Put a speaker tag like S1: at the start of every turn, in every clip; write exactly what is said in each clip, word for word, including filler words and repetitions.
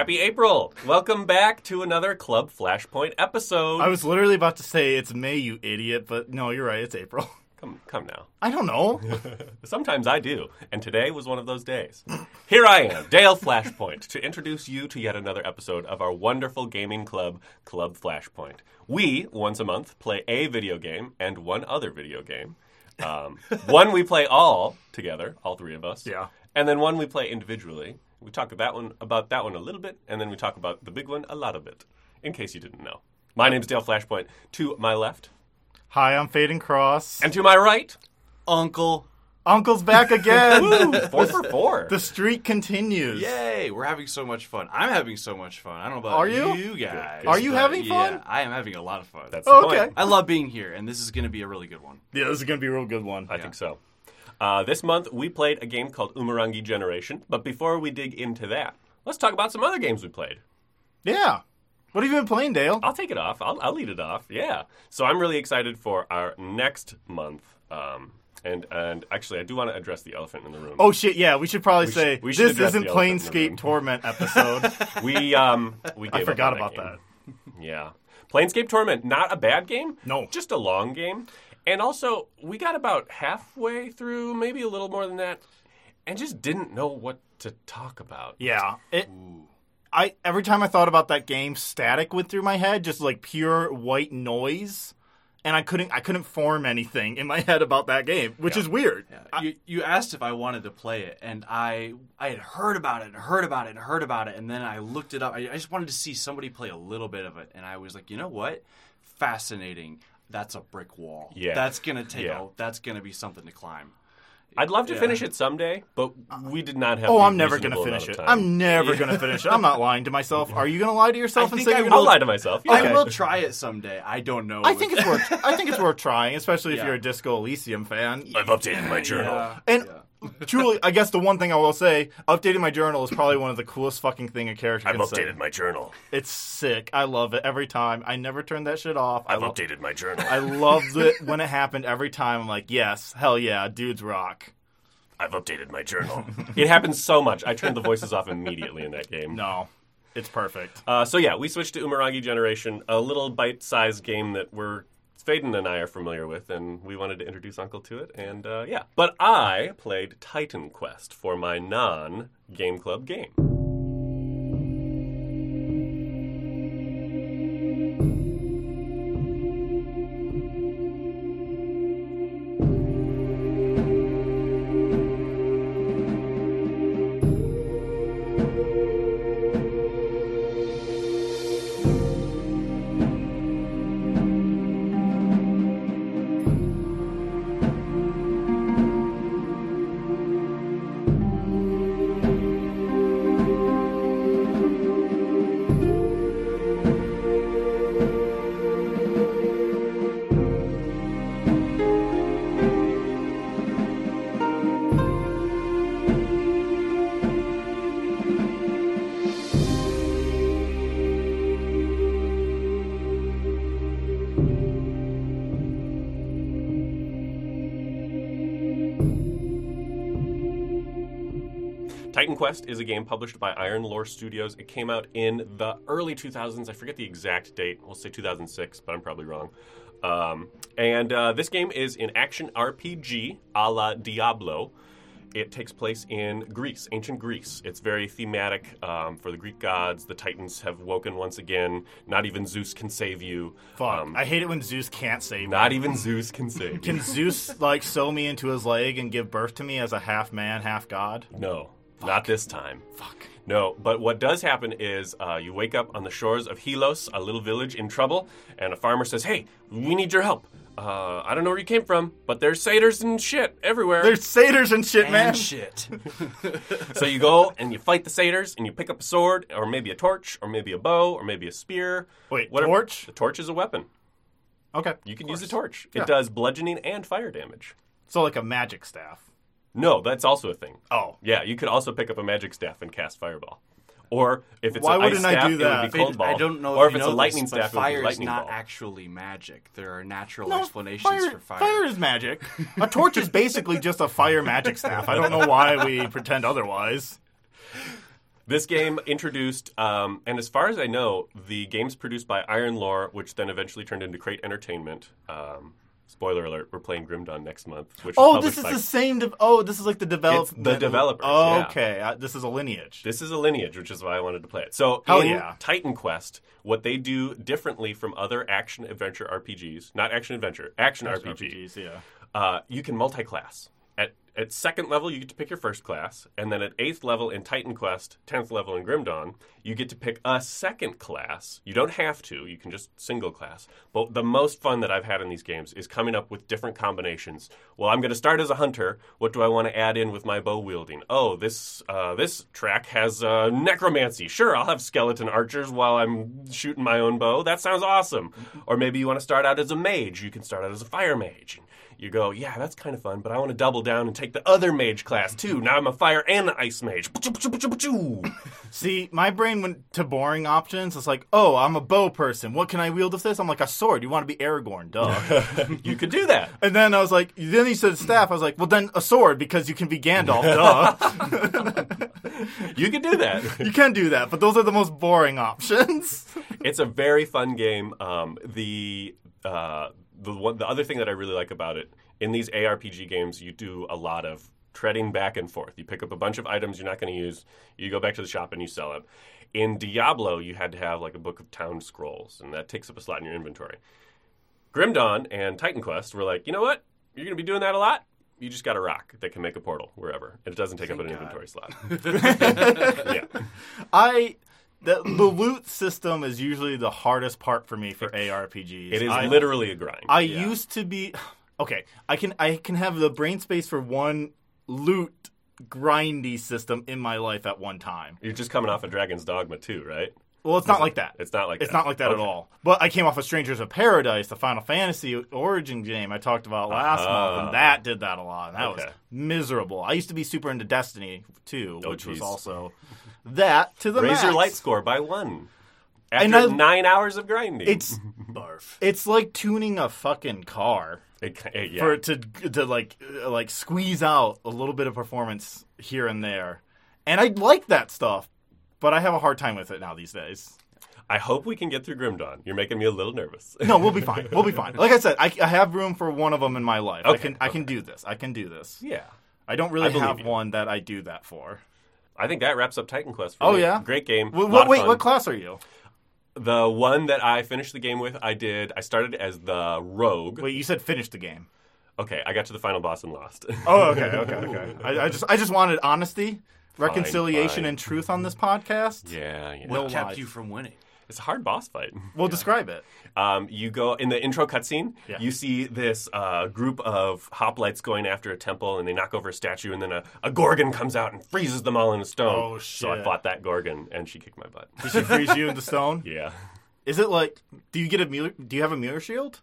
S1: Happy April! Welcome back to another Club Flashpoint episode.
S2: I was literally about to say it's May, you idiot, but no, you're right, it's April.
S1: Come, come now.
S2: I don't know.
S1: Sometimes I do, and today was one of those days. Here I am, Dale Flashpoint, to introduce you to yet another episode of our wonderful gaming club, Club Flashpoint. We, once a month, play a video game and one other video game. Um, one we play all together, all three of us.
S2: Yeah.
S1: And then one we play individually. We talk about that one, about that one a little bit, and then we talk about the big one a lot of it, in case you didn't know. My name's Dale Flashpoint. To my left.
S2: Hi, I'm Faden Cross.
S1: And to my right.
S3: Uncle.
S2: Uncle's back again.
S1: Woo, four for four.
S2: The streak continues.
S3: Yay, we're having so much fun. I'm having so much fun. I don't know about
S2: Are you?
S3: you guys.
S2: Are you
S3: but
S2: having fun?
S3: Yeah, I am having a lot of fun.
S1: That's the
S2: Oh,
S1: point.
S2: okay.
S3: I love being here, and this is going to be a really good one.
S2: Yeah, this is going to be a real good one.
S1: I think so. Uh, this month, we played a game called Umurangi Generation. But before we dig into that, let's talk about some other games we played.
S2: Yeah. What have you been playing, Dale?
S1: I'll take it off. I'll, I'll lead it off. Yeah. So I'm really excited for our next month. Um, and and actually, I do want to address the elephant in the room.
S2: Oh, shit, yeah. We should probably
S1: We
S2: say,
S1: should- we should
S2: this
S1: address
S2: isn't
S1: the elephant in the room.
S2: Planescape Torment episode.
S1: We um we gave
S2: I
S1: up
S2: forgot
S1: on
S2: about
S1: game.
S2: that.
S1: Yeah. Planescape Torment, not a bad game.
S2: No.
S1: Just a long game. And also, we got about halfway through, maybe a little more than that, and just didn't know what to talk about.
S2: Yeah. It. I Every time I thought about that game, static went through my head, just like pure white noise. And I couldn't I couldn't form anything in my head about that game, which is weird.
S3: Yeah. You, you asked if I wanted to play it, and I I had heard about it and heard about it and heard about it, and then I looked it up. I, I just wanted to see somebody play a little bit of it, and I was like, you know what? Fascinating. That's a brick wall.
S1: Yeah.
S3: That's gonna take
S1: Yeah.
S3: a, that's gonna be something to climb.
S1: I'd love to
S3: Yeah.
S1: finish it someday, but we did not have
S2: Oh,
S1: the
S2: I'm never going to
S1: reasonable
S2: finish
S1: amount
S2: it.
S1: of time.
S2: I'm never going to finish it. I'm not lying to myself. Are you going to lie to yourself
S3: I
S2: and
S3: think
S2: say
S3: I
S2: you're
S3: will.
S1: I'll
S2: gonna-
S1: lie to myself. Yeah.
S3: I will try it someday. I don't know.
S2: I think it's worth. I think it's worth trying, especially if
S3: Yeah.
S2: you're a Disco Elysium fan.
S1: I've updated my journal.
S3: Yeah.
S2: And
S3: Yeah.
S2: truly, I guess the one thing I will say, updating my journal is probably one of the coolest fucking thing a character
S1: I've
S2: can say.
S1: updated my journal.
S2: It's sick. I love it every time. I never turn that shit off. I
S1: I've
S2: lo-
S1: updated my journal.
S2: I loved it when it happened every time. I'm like, yes, hell yeah, dudes rock.
S1: I've updated my journal. It happens so much. I turned the voices off immediately in that game.
S2: No, it's perfect.
S1: Uh, so yeah, we switched to Umurangi Generation, a little bite-sized game that we're Faden and I are familiar with, and we wanted to introduce Uncle to it, and uh, yeah. But I played Titan Quest for my non-Game Club game. Titan Quest is a game published by Iron Lore Studios. It came out in the early two thousands. I forget the exact date. We'll say two thousand six, but I'm probably wrong. Um, and uh, this game is an action R P G a la Diablo. It takes place in Greece, ancient Greece. It's very thematic um, for the Greek gods. The Titans have woken once again. Not even Zeus can save you.
S2: Fuck.
S1: Um,
S2: I hate it when Zeus can't save me.
S1: not even Zeus can save you.
S2: Can Zeus, like, sew me into his leg and give birth to me as a half man, half god?
S1: No, not this time.
S2: Fuck.
S1: No, but what does happen is uh, you wake up on the shores of Helos, a little village in trouble, and a farmer says, hey, we need your help. Uh, I don't know where you came from, but there's satyrs and shit everywhere.
S2: There's satyrs and shit, man.
S3: And shit.
S1: So you go and you fight the satyrs, and you pick up a sword, or maybe a torch, or maybe a bow, or maybe a spear.
S2: Wait,
S1: Whatever.
S2: torch?
S1: The torch is a weapon.
S2: Okay.
S1: You can use the torch.
S2: Yeah.
S1: It does bludgeoning and fire damage.
S2: So, like a magic staff.
S1: No, that's also a thing.
S2: Oh.
S1: Yeah, you could also pick up a magic staff and cast fireball. Or if it's
S2: Why
S1: an ice
S2: wouldn't I
S1: staff,
S2: do
S1: it
S2: that?
S1: would be cold ball.
S3: I don't know
S1: Or
S3: if,
S1: if
S3: you
S1: it's
S3: know
S1: a lightning
S3: this,
S1: staff,
S3: but
S1: it would be
S3: fire is
S1: lightning
S3: not
S1: ball.
S3: actually magic. There are natural
S2: No,
S3: explanations for fire.
S2: Fire is magic. A torch is basically just a fire magic staff. I don't know why we pretend otherwise.
S1: This game introduced, um, and as far as I know, the game's produced by Iron Lore, which then eventually turned into Crate Entertainment. Um, spoiler alert: we're playing Grim Dawn next month. Which
S2: Oh,
S1: is
S2: this is
S1: by,
S2: the same. De- oh, this is like the developer.
S1: It's the developers,
S2: Oh,
S1: yeah.
S2: okay. Uh, this is a lineage.
S1: This is a lineage, which is why I wanted to play it. So
S2: Hell
S1: in
S2: yeah.
S1: Titan Quest, what they do differently from other action adventure R P Gs, not action adventure, action,
S2: Action
S1: R P Gs,
S2: R P Gs, yeah.
S1: uh, you can multi-class. At at second level, you get to pick your first class, and then at eighth level in Titan Quest, tenth level in Grim Dawn, you get to pick a second class. You don't have to; you can just single class. But the most fun that I've had in these games is coming up with different combinations. Well, I'm going to start as a hunter. What do I want to add in with my bow wielding? Oh, this uh, this track has uh, necromancy. Sure, I'll have skeleton archers while I'm shooting my own bow. That sounds awesome. Or maybe you want to start out as a mage. You can start out as a fire mage. You go, yeah, that's kind of fun, but I want to double down and take the other mage class, too. Now I'm a fire and an ice mage.
S2: See, my brain went to boring options. It's like, oh, I'm a bow person. What can I wield with this? I'm like, a sword. You want to be Aragorn, duh.
S1: You could do that.
S2: And then I was like, then he said staff. I was like, well, then a sword because you can be Gandalf, duh.
S1: You could do that.
S2: You can do that, but those are the most boring options.
S1: It's a very fun game. Um, the... Uh, The one, the other thing that I really like about it, in these A R P G games, you do a lot of treading back and forth. You pick up a bunch of items you're not going to use, you go back to the shop and you sell them. In Diablo, you had to have like a book of town scrolls, and that takes up a slot in your inventory. Grim Dawn and Titan Quest were like, you know what? You're going to be doing that a lot? You just got a rock that can make a portal wherever. And it doesn't take
S3: Thank
S1: up an
S3: God.
S1: inventory slot. Yeah.
S2: I the, the loot system is usually the hardest part for me for A R P Gs.
S1: It is
S2: I,
S1: literally a grind.
S2: I
S3: Yeah.
S2: used to be okay. I can I can have the brain space for one loot grindy system in my life at one time.
S1: You're just coming off of Dragon's Dogma too, right?
S2: Well, it's not like that.
S1: It's not like
S2: It's
S1: that.
S2: not like that at
S1: Okay.
S2: all. But I came off of Strangers of Paradise, the Final Fantasy origin game I talked about last
S1: Uh-huh.
S2: month, and that did that a lot. And that
S1: Okay.
S2: was miserable. I used to be super into Destiny too,
S1: Oh,
S2: which was
S1: geez.
S2: also that to the
S1: Raise
S2: max.
S1: your light score by one. After
S2: And I-
S1: nine hours of grinding.
S2: It's
S3: Barf.
S2: it's like tuning a fucking car.
S1: It, ca- it- yeah.
S2: For it to to like uh, like squeeze out a little bit of performance here and there, and I like that stuff, but I have a hard time with it now these days.
S1: I hope we can get through Grim Dawn. You're making me a little nervous.
S2: No, we'll be fine. We'll be fine. Like I said, I, I have room for one of them in my life. I
S1: Okay,
S2: can I can do this. I can do this.
S1: Yeah.
S2: I don't
S1: I
S2: really
S1: believe
S2: have
S1: you.
S2: one that I do that for.
S1: I think that wraps up Titan Quest for
S2: Oh,
S1: me.
S2: yeah?
S1: Great game.
S2: Wh-
S1: lot of
S2: wait,
S1: fun.
S2: what class are you?
S1: The one that I finished the game with, I did. I started as the rogue.
S2: Wait, you said finish the game.
S1: Okay, I got to the final boss and lost.
S2: Oh, okay, okay, okay. I, I just I just wanted honesty, reconciliation,
S1: fine.
S2: and truth on this podcast.
S1: yeah, yeah.
S2: No
S3: What kept
S2: lies.
S3: you from winning?
S1: It's a hard boss fight.
S2: Well, describe it.
S1: Um, you go in the intro cutscene.
S2: Yeah.
S1: You see this uh, group of hoplites going after a temple, and they knock over a statue, and then a, a gorgon comes out and freezes them all in a stone.
S2: Oh,
S1: So I
S2: shit.
S1: fought that gorgon, and she kicked my butt.
S2: Did she freeze you into stone?
S1: Yeah.
S2: Is it like? Do you get a mirror? Do you have a mirror shield?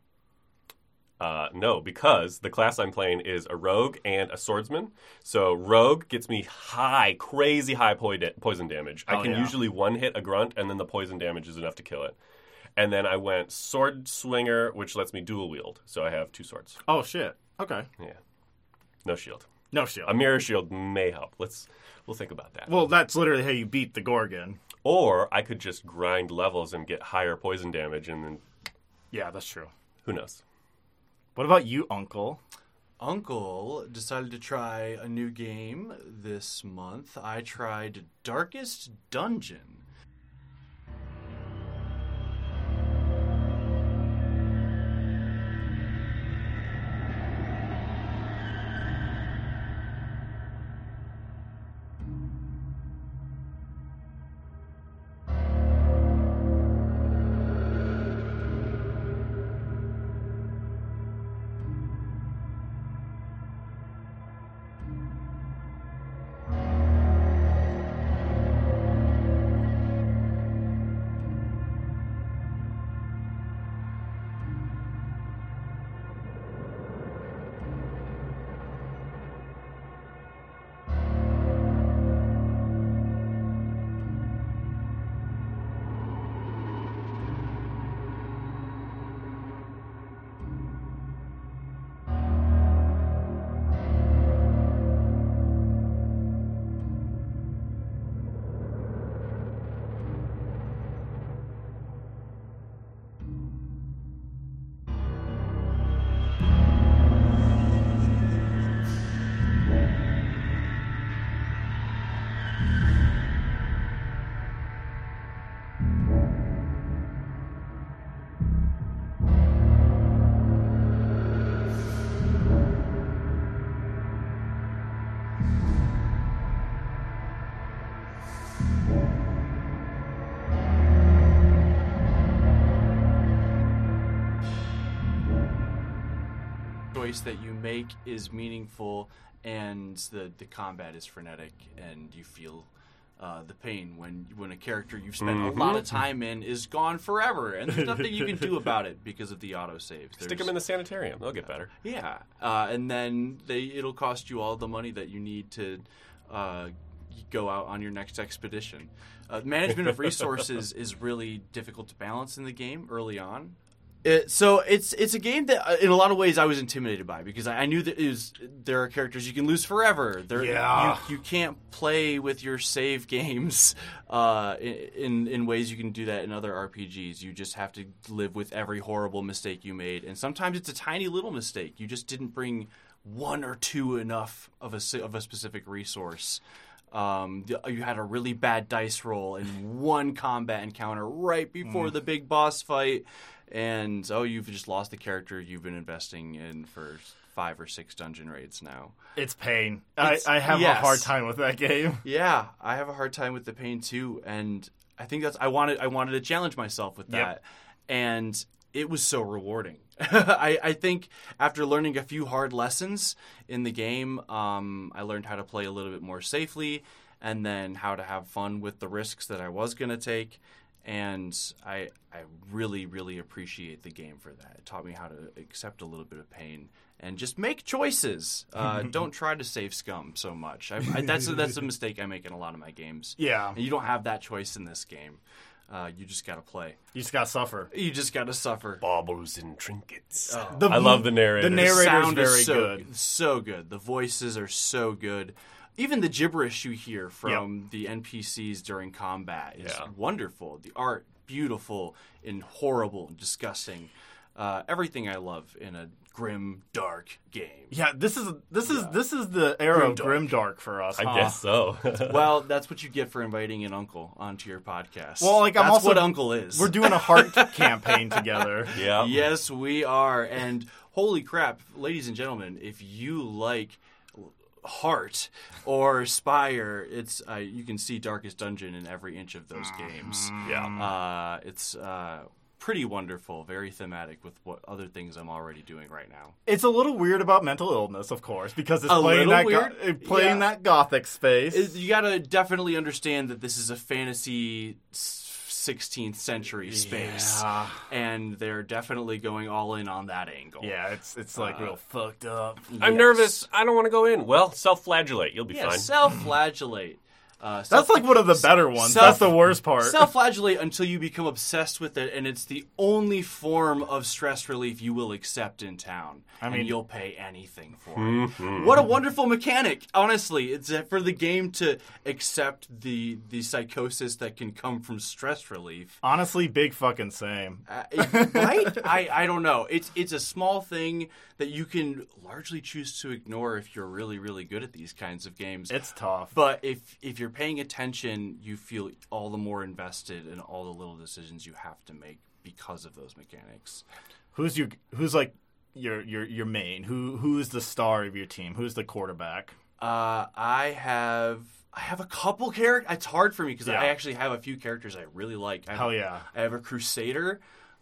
S1: Uh, no, because the class I'm playing is a rogue and a swordsman. So rogue gets me high, crazy high poi- poison damage. I
S2: Oh,
S1: can
S2: yeah.
S1: usually one hit a grunt, and then the poison damage is enough to kill it. And then I went sword swinger, which lets me dual wield. So I have two swords.
S2: Oh shit. Okay.
S1: Yeah, no shield.
S2: No shield.
S1: A mirror shield may help. Let's we'll think about that.
S2: Well, that's literally how you beat the Gorgon.
S1: Or I could just grind levels and get higher poison damage, and then
S2: Yeah, that's true.
S1: who knows?
S2: What about you, Uncle?
S3: Uncle decided to try a new game this month. I tried Darkest Dungeon. choice that you make is meaningful, and the, the combat is frenetic, and you feel uh, the pain when when a character you've spent
S1: Mm-hmm.
S3: a lot of time in is gone forever, and there's nothing you can do about it because of the autosaves.
S1: Stick them in the sanitarium. They'll get better.
S3: Yeah, uh, and then they it'll cost you all the money that you need to uh, go out on your next expedition. Uh, management of resources is really difficult to balance in the game early on. It, so it's it's a game that, uh, in a lot of ways, I was intimidated by because I, I knew that it was, there are characters you can lose forever. There,
S2: Yeah.
S3: you, you can't play with your save games uh, in in ways you can do that in other R P Gs. You just have to live with every horrible mistake you made, and sometimes it's a tiny little mistake. You just didn't bring one or two enough of a si- of a specific resource. Um, you had a really bad dice roll in one combat encounter right before
S2: Mm.
S3: the big boss fight, and oh, you've just lost the character you've been investing in for five or six dungeon raids now.
S2: It's pain.
S3: It's-
S2: I, I have
S3: yes.
S2: a hard time with that game.
S3: Yeah, I have a hard time with the pain too, and I think that's I wanted I wanted to challenge myself with that,
S2: Yep.
S3: and it was so rewarding. I, I think after learning a few hard lessons in the game, um, I learned how to play a little bit more safely, and then how to have fun with the risks that I was going to take. And I I really, really appreciate the game for that. It taught me how to accept a little bit of pain and just make choices. Uh, don't try to save scum so much. I, I, that's, a, that's a mistake I make in a lot of my games.
S2: Yeah.
S3: And you don't have that choice in this game. Uh, you just got to play.
S2: You just gotta suffer.
S3: You just got to suffer.
S1: Baubles and trinkets.
S2: The-
S1: I love the narrator.
S2: the narrator- Narrator's
S3: sound
S2: very
S3: is so
S2: good.
S3: So good. The voices are so good. Even the gibberish you hear from the N P Cs during combat is
S1: Yeah.
S3: wonderful. The art, beautiful and horrible and disgusting. Uh, everything I love in a grim, dark game.
S2: Yeah, this is this is this is the era of
S3: Grimdark.
S2: Grimdark for us.
S1: I
S2: huh?
S1: guess so.
S3: Well, that's what you get for inviting an uncle onto your podcast.
S2: Well, like, I'm
S3: that's
S2: also-
S3: what uncle is.
S2: We're doing a heart campaign together.
S1: yeah.
S3: Yes, we are. And holy crap, ladies and gentlemen, if you like Heart or Spire, it's uh, you can see Darkest Dungeon in every inch of those games.
S1: Yeah.
S3: Uh, it's uh, pretty wonderful, very thematic with what other things I'm already doing right now.
S2: It's a little weird about mental illness, of course, because it's
S3: A
S2: playing
S3: little
S2: that
S3: weird?
S2: go- uh, playing
S3: Yeah.
S2: that gothic space.
S3: It- you gotta definitely understand that this is a fantasy sixteenth century space,
S2: Yeah.
S3: and they're definitely going all in on that angle.
S2: Yeah, it's it's like
S3: Uh,
S2: real fucked up.
S1: I'm
S3: Yes.
S1: nervous. I don't want to go in. Well, self-flagellate. You'll be
S3: Yeah,
S1: fine.
S3: self-flagellate. Uh,
S2: That's
S3: self-
S2: like one of the better ones.
S3: self-
S2: That's the worst part.
S3: Self-flagellate until you become obsessed with it, and it's the only form of stress relief you will accept in town. I
S2: mean-
S3: and you'll pay anything for it. What a wonderful mechanic! Honestly, it's uh, for the game to accept the the psychosis that can come from stress relief.
S2: Honestly, big fucking same.
S3: Uh, it- right? I, I don't know. It's it's a small thing that you can largely choose to ignore if you're really really good at these kinds of games.
S2: It's tough.
S3: But if if you're paying attention, you feel all the more invested in all the little decisions you have to make because of those mechanics.
S2: Who's your who's like your your your main? Who who's the star of your team? Who's the quarterback?
S3: Uh, I have I have a couple characters. It's hard for me because
S2: Yeah.
S3: I actually have a few characters I really like. I have,
S2: Hell yeah.
S3: I have a Crusader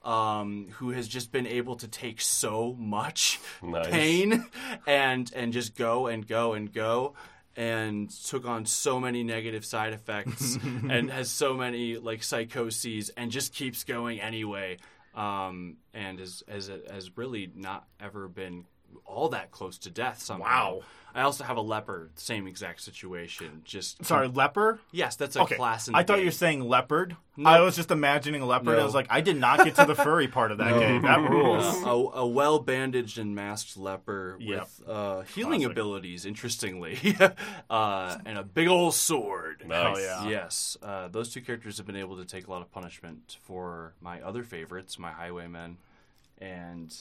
S3: um, who has just been able to take so much
S1: Nice.
S3: pain and and just go and go and go. And took on so many negative side effects and has so many like psychoses and just keeps going anyway. Um, and has, has has really not ever been all that close to death somehow.
S2: Wow.
S3: I also have a leopard, same exact situation. Just
S2: Sorry, leper.
S3: yes, that's a
S2: Okay,
S3: class in the
S2: I thought
S3: game.
S2: you were saying leopard.
S3: No.
S2: I was just imagining a leopard.
S3: No.
S2: I was like, I did not get to the furry part of that game. That rules.
S3: a, a well bandaged and masked leper
S2: Yep.
S3: with uh, healing
S2: Classic.
S3: abilities, interestingly, uh, and a big old sword.
S1: Nice.
S2: Hell yeah.
S3: Yes, uh, those two characters have been able to take a lot of punishment for my other favorites, my highwaymen, and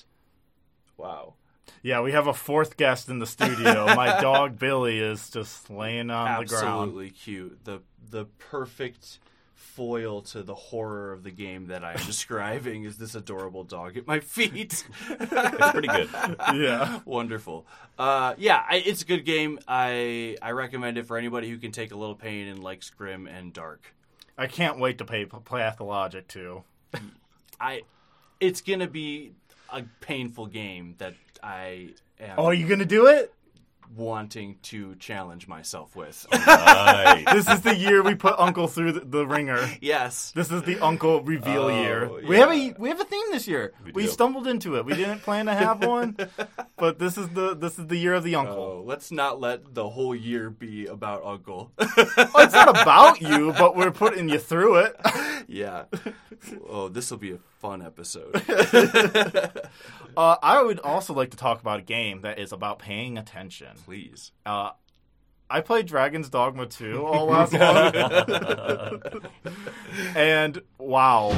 S3: wow,
S2: Yeah, we have a fourth guest in the studio. My dog Billy is just laying on the ground.
S3: absolutely cute. The the perfect foil to the horror of the game that I'm describing is this adorable dog at my feet.
S1: It's pretty good.
S2: Yeah.
S3: Wonderful. Uh, yeah, I, it's a good game. I I recommend it for anybody who can take a little pain and likes grim and dark.
S2: I can't wait to play Pathologic too.
S3: I, it's gonna be a painful game that I am
S2: Oh, are you gonna do it?
S3: wanting to challenge myself with.
S1: Nice.
S2: This is the year we put Uncle through the, the ringer.
S3: Yes.
S2: This is the Uncle reveal
S3: Oh,
S2: year.
S3: yeah.
S2: We have a we have a theme this year.
S1: We
S2: We,
S1: do.
S2: stumbled into it. We didn't plan to have one, but this is the this is the year of the Uncle.
S3: Oh, let's not let the whole year be about Uncle.
S2: Oh, it's not about you, but we're putting you through it.
S3: Yeah. Oh, this will be a fun episode.
S2: Uh, I would also like to talk about a game that is about paying attention.
S3: Please.
S2: Uh, I played Dragon's Dogma two all last month, and wow.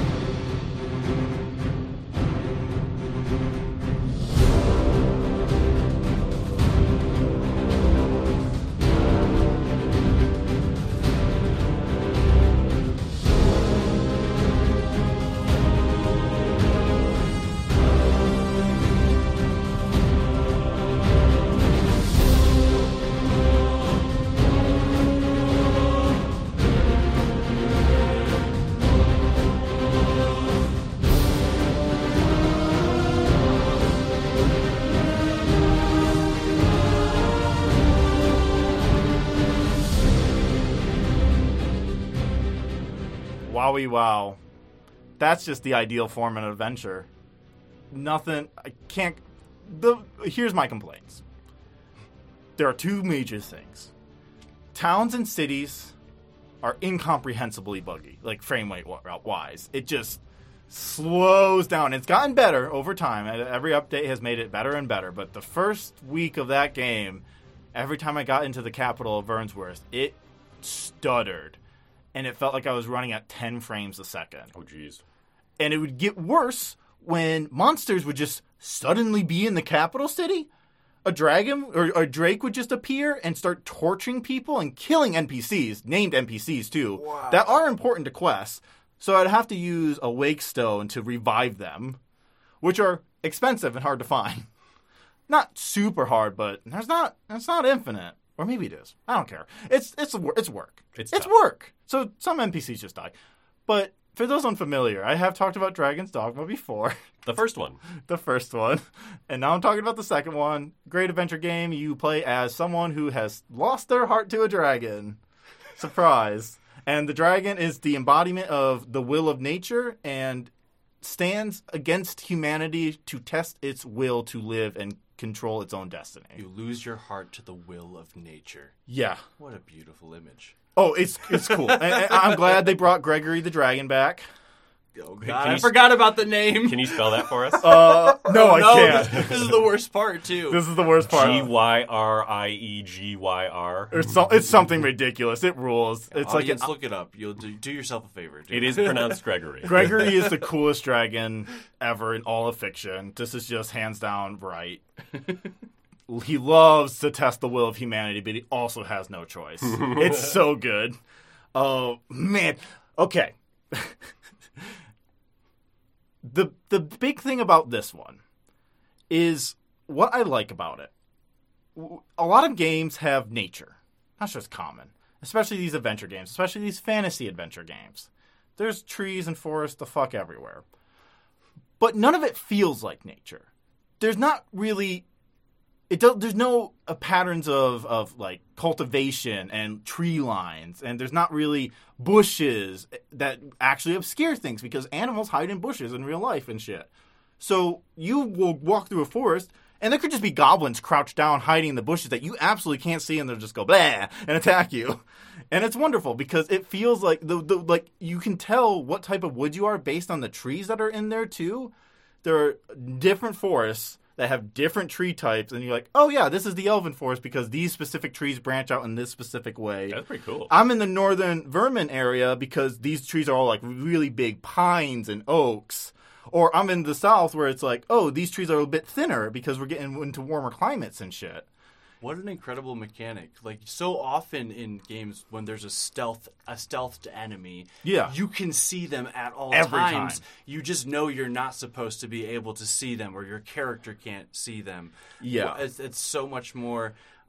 S2: Wowie wow. That's just the ideal form of an adventure. Nothing, I can't, the, here's my complaints. There are two major things. Towns and cities are incomprehensibly buggy, like frame rate wise. It just slows down. It's gotten better over time. Every update has made it better and better, but the first week of that game, every time I got into the capital of Vernsworth, it stuttered. And it felt like I was running at ten frames a second.
S1: Oh, jeez.
S2: And it would get worse when monsters would just suddenly be in the capital city. A dragon or a drake would just appear and start torturing people and killing N P Cs, named N P Cs too,
S3: Wow.
S2: that are important to quests. So I'd have to use a wake stone to revive them, which are expensive and hard to find. Not super hard, but there's not. It's not infinite. Or maybe it is. I don't care. It's it's it's work.
S1: It's
S2: it's
S1: tough.
S2: work. So some N P Cs just die. But for those unfamiliar, I have talked about Dragon's Dogma before,
S1: The first one.
S2: the first one, and now I'm talking about the second one. Great adventure game. You play as someone who has lost their heart to a dragon. Surprise. And the dragon is the embodiment of the will of nature and stands against humanity to test its will to live and control its own destiny.
S3: You lose your heart to the will of nature.
S2: Yeah.
S3: What a beautiful image.
S2: Oh, it's it's cool. and, and I'm glad they brought Gregory the dragon back.
S3: Oh, God.
S1: Can
S3: I
S1: you-
S3: forgot about the name.
S1: Can you spell that for us?
S2: Uh, no, I
S3: no,
S2: can't.
S3: This, this is the worst part, too.
S2: This is the worst part.
S1: G Y R I E G Y R.
S2: It's, so, it's something ridiculous. It rules. It's like an,
S3: Audience, look it up. You'll do, do yourself a favor. Dude.
S1: It is pronounced Gregory.
S2: Gregory is the coolest dragon ever in all of fiction. This is just hands down right. He loves to test the will of humanity, but he also has no choice. It's so good. Oh, man. Okay. the The big thing about this one is what I like about it. A lot of games have nature. That's just common. Especially these adventure games. Especially these fantasy adventure games. There's trees and forests the fuck everywhere. But none of it feels like nature. There's not really... It does, there's no uh, patterns of, of like cultivation and tree lines, and there's not really bushes that actually obscure things because animals hide in bushes in real life and shit. So you will walk through a forest, and there could just be goblins crouched down hiding in the bushes that you absolutely can't see, and they'll just go blah and attack you. And it's wonderful because it feels like the, the like you can tell what type of wood you are based on the trees that are in there too. There are different forests that have different tree types, and you're like, oh yeah, this is the Elven Forest because these specific trees branch out in this specific way.
S1: That's pretty cool.
S2: I'm in the northern Vermin area because these trees are all like really big pines and oaks. Or I'm in the south where it's like, oh, these trees are a bit thinner because we're getting into warmer climates and shit.
S3: What an incredible mechanic. Like, so often in games when there's a stealth a stealthed enemy,
S2: Yeah.
S3: you can see them at all
S2: Every
S3: times.
S2: time.
S3: You just know you're not supposed to be able to see them, or your character can't see them.
S2: Yeah.
S3: Well, It's, it's so much more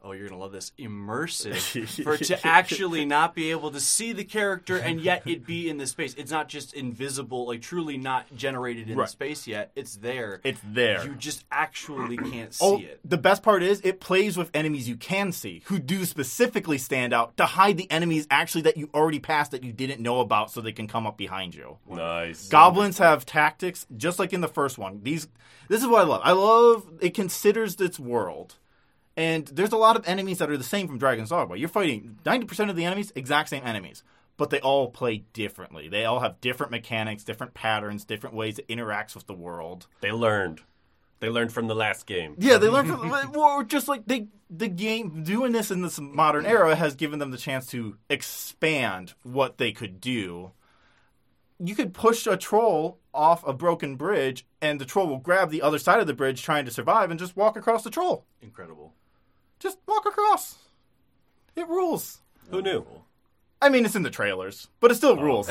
S3: oh, you're going to love this, immersive, for to actually not be able to see the character and yet it be in the space. It's not just invisible, like truly not generated in
S2: Right.
S3: the space yet. It's there.
S2: It's there.
S3: You just actually can't see
S2: Oh,
S3: it.
S2: the best part is it plays with enemies you can see, who do specifically stand out to hide the enemies actually that you already passed that you didn't know about, so they can come up behind you.
S1: Nice.
S2: Goblins have tactics, just like in the first one. These, this is what I love. I love it considers its world. And there's a lot of enemies that are the same from Dragon's Dogma. You're fighting ninety percent of the enemies, exact same enemies. But they all play differently. They all have different mechanics, different patterns, different ways it interacts with the world.
S1: They learned. They learned from the last game.
S2: Yeah, they learn from... Or just like they, the game... Doing this in this modern era has given them the chance to expand what they could do. You could push a troll off a broken bridge, and the troll will grab the other side of the bridge trying to survive and just walk across the troll.
S3: Incredible.
S2: Just walk across. It rules.
S1: Who knew?
S2: I mean, it's in the trailers, but it still rules.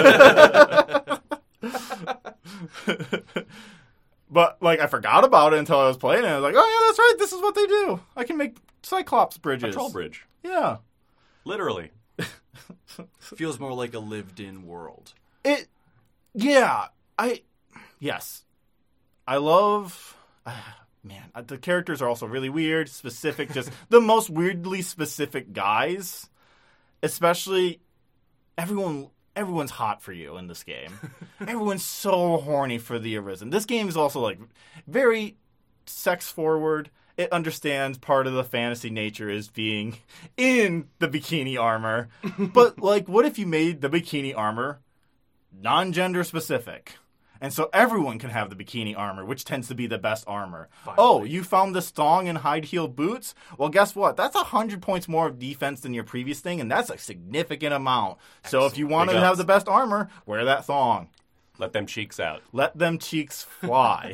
S2: But, like, I forgot about it until I was playing it. I was like, oh, yeah, that's right. This is what they do. I can make Cyclops bridges.
S1: A troll bridge.
S2: Yeah.
S1: Literally.
S3: Feels more like a lived-in world.
S2: It, yeah. I, yes. I love... Uh, Man, the characters are also really weird, specific, just the most weirdly specific guys. Especially, everyone, everyone's hot for you in this game. Everyone's so horny for the Arisen. This game is also, like, very sex-forward. It understands part of the fantasy nature is being in the bikini armor. But, like, what if you made the bikini armor non-gender specific? And so everyone can have the bikini armor, which tends to be the best armor.
S3: Finally.
S2: Oh, you found the thong and high-heel boots? Well, guess what? That's one hundred points more of defense than your previous thing, and that's a significant amount. So if you want
S1: Big
S2: to
S1: ups.
S2: have the best armor, wear that thong.
S1: Let them cheeks out.
S2: Let them cheeks fly.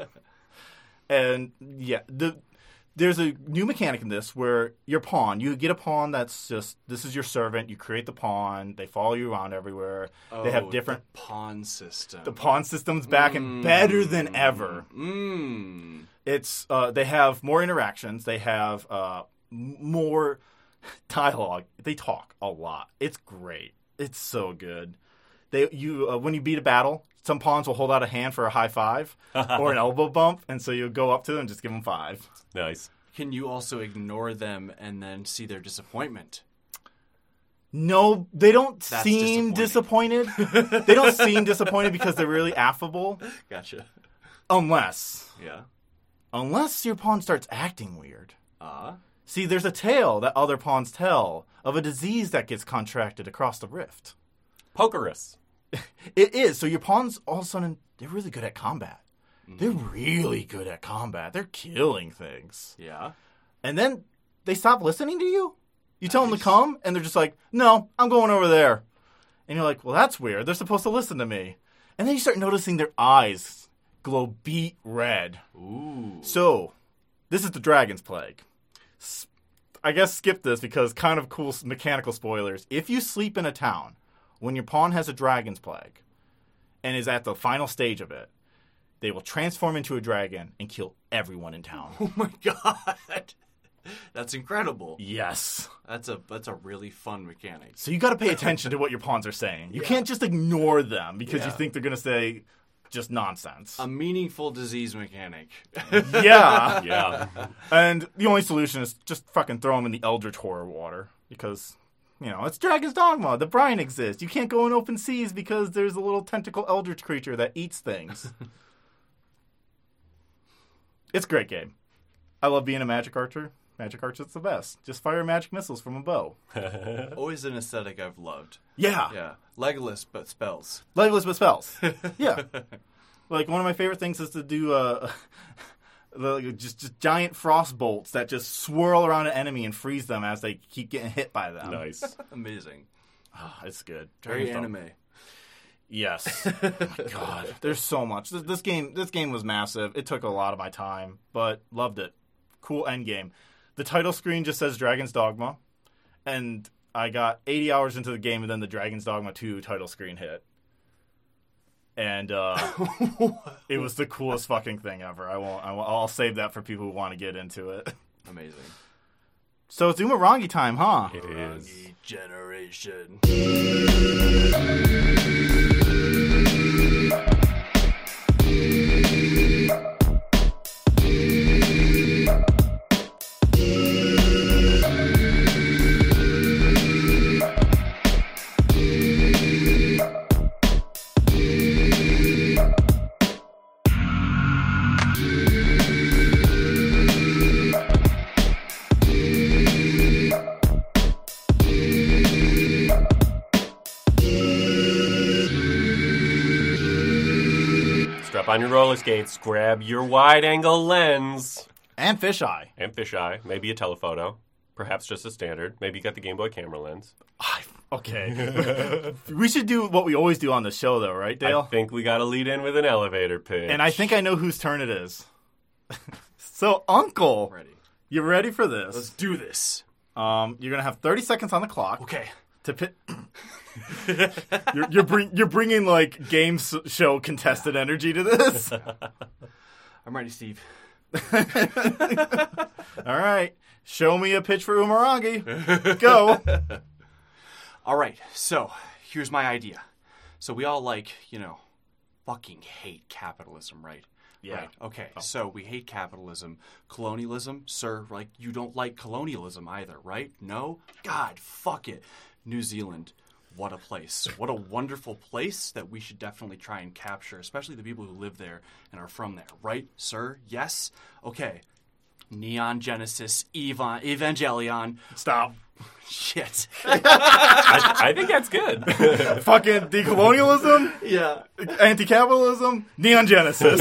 S2: And, yeah, the... There's a new mechanic in this where your pawn, you get a pawn that's just, this is your servant, you create the pawn, they follow you around everywhere,
S3: Oh,
S2: they have different,
S3: the pawn system.
S2: the pawn system's back and better than ever.
S3: Mmm.
S2: It's, uh, they have more interactions, they have uh, m- more dialogue, they talk a lot. It's great. It's so good. They, you, uh, when you beat a battle, some pawns will hold out a hand for a high five or an elbow bump, and so you'll go up to them and just give them five.
S1: Nice.
S3: Can you also ignore them and then see their disappointment?
S2: No, they don't
S3: That's
S2: seem disappointed. They don't seem disappointed because they're really affable.
S3: Gotcha.
S2: Unless,
S3: Yeah.
S2: unless your pawn starts acting weird.
S3: Ah.
S2: See, there's a tale that other pawns tell of a disease that gets contracted across the rift.
S1: Pokerus.
S2: It is. So your pawns, all of a sudden, they're really good at combat. They're really good at combat. They're killing things.
S3: Yeah.
S2: And then they stop listening to you. You tell them
S3: Nice.
S2: to come, and they're just like, no, I'm going over there. And you're like, well, that's weird. They're supposed to listen to me. And then you start noticing their eyes glow beet red.
S3: Ooh.
S2: So, this is the Dragon's Plague. S- I guess skip this because kind of cool s- mechanical spoilers. If you sleep in a town when your pawn has a Dragon's Plague and is at the final stage of it, they will transform into a dragon and kill everyone in town.
S3: Oh my god. That's incredible.
S2: Yes.
S3: That's a that's a really fun mechanic.
S2: So you got to pay attention to what your pawns are saying. You can't just ignore them because you
S3: Yeah.
S2: think they're going to say just nonsense.
S3: A meaningful disease mechanic.
S2: yeah.
S1: Yeah.
S2: And the only solution is just fucking throw them in the Eldritch Horror water because, you know, it's Dragon's Dogma. The brine exists. You can't go in open seas because there's a little tentacle Eldritch creature that eats things. It's a great game. I love being a magic archer. Magic archer's the best. Just fire magic missiles from a bow.
S3: Always an aesthetic I've loved.
S2: Yeah.
S3: Yeah. Legolas, but spells.
S2: Legolas with spells. Yeah. Like, one of my favorite things is to do uh, like, just, just giant frost bolts that just swirl around an enemy and freeze them as they keep getting hit by them.
S1: Nice.
S3: Amazing.
S2: Oh, it's good.
S3: Very
S2: Dragon's Dogma.
S3: anime.
S2: Yes. Oh my god. There's so much. This, this game this game was massive. It took a lot of my time, but loved it. Cool end game. The title screen just says Dragon's Dogma, and I got eighty hours into the game, and then the Dragon's Dogma two title screen hit. And uh, it was the coolest fucking thing ever. I won't, I won't. I'll save that for people who want to get into it.
S3: Amazing.
S2: So it's Umurangi time, huh?
S1: It is.
S3: Generation.
S1: Strap on your roller skates, grab your wide-angle lens.
S2: And fisheye.
S1: And fisheye, maybe a telephoto, perhaps just a standard. Maybe you got the Game Boy camera lens.
S2: Okay. We should do what we always do on the show, though, right, Dale?
S1: I think we got to lead in with an elevator pitch.
S2: And I think I know whose turn it is. So, Uncle,
S3: Ready.
S2: you ready for this?
S3: Let's do this.
S2: Um, you're gonna have thirty seconds on the clock.
S3: Okay.
S2: To pit. you're you're, bring, you're bringing like game s- show contested energy to this.
S3: I'm ready, Steve.
S2: All right, show me a pitch for Umurangi. Go.
S3: All right, so here's my idea. So we all like, you know, fucking hate capitalism, right?
S2: Yeah.
S3: Right. Okay, so we hate capitalism. Colonialism, sir, like, you don't like colonialism either, right? No? God, fuck it. New Zealand, what a place. What a wonderful place that we should definitely try and capture, especially the people who live there and are from there, right, sir? Yes? Okay. Neon Genesis, Evan, Evangelion.
S2: Stop.
S3: Shit.
S1: I, I think that's good.
S2: Fucking decolonialism,
S3: Yeah.
S2: anti-capitalism, Neon Genesis.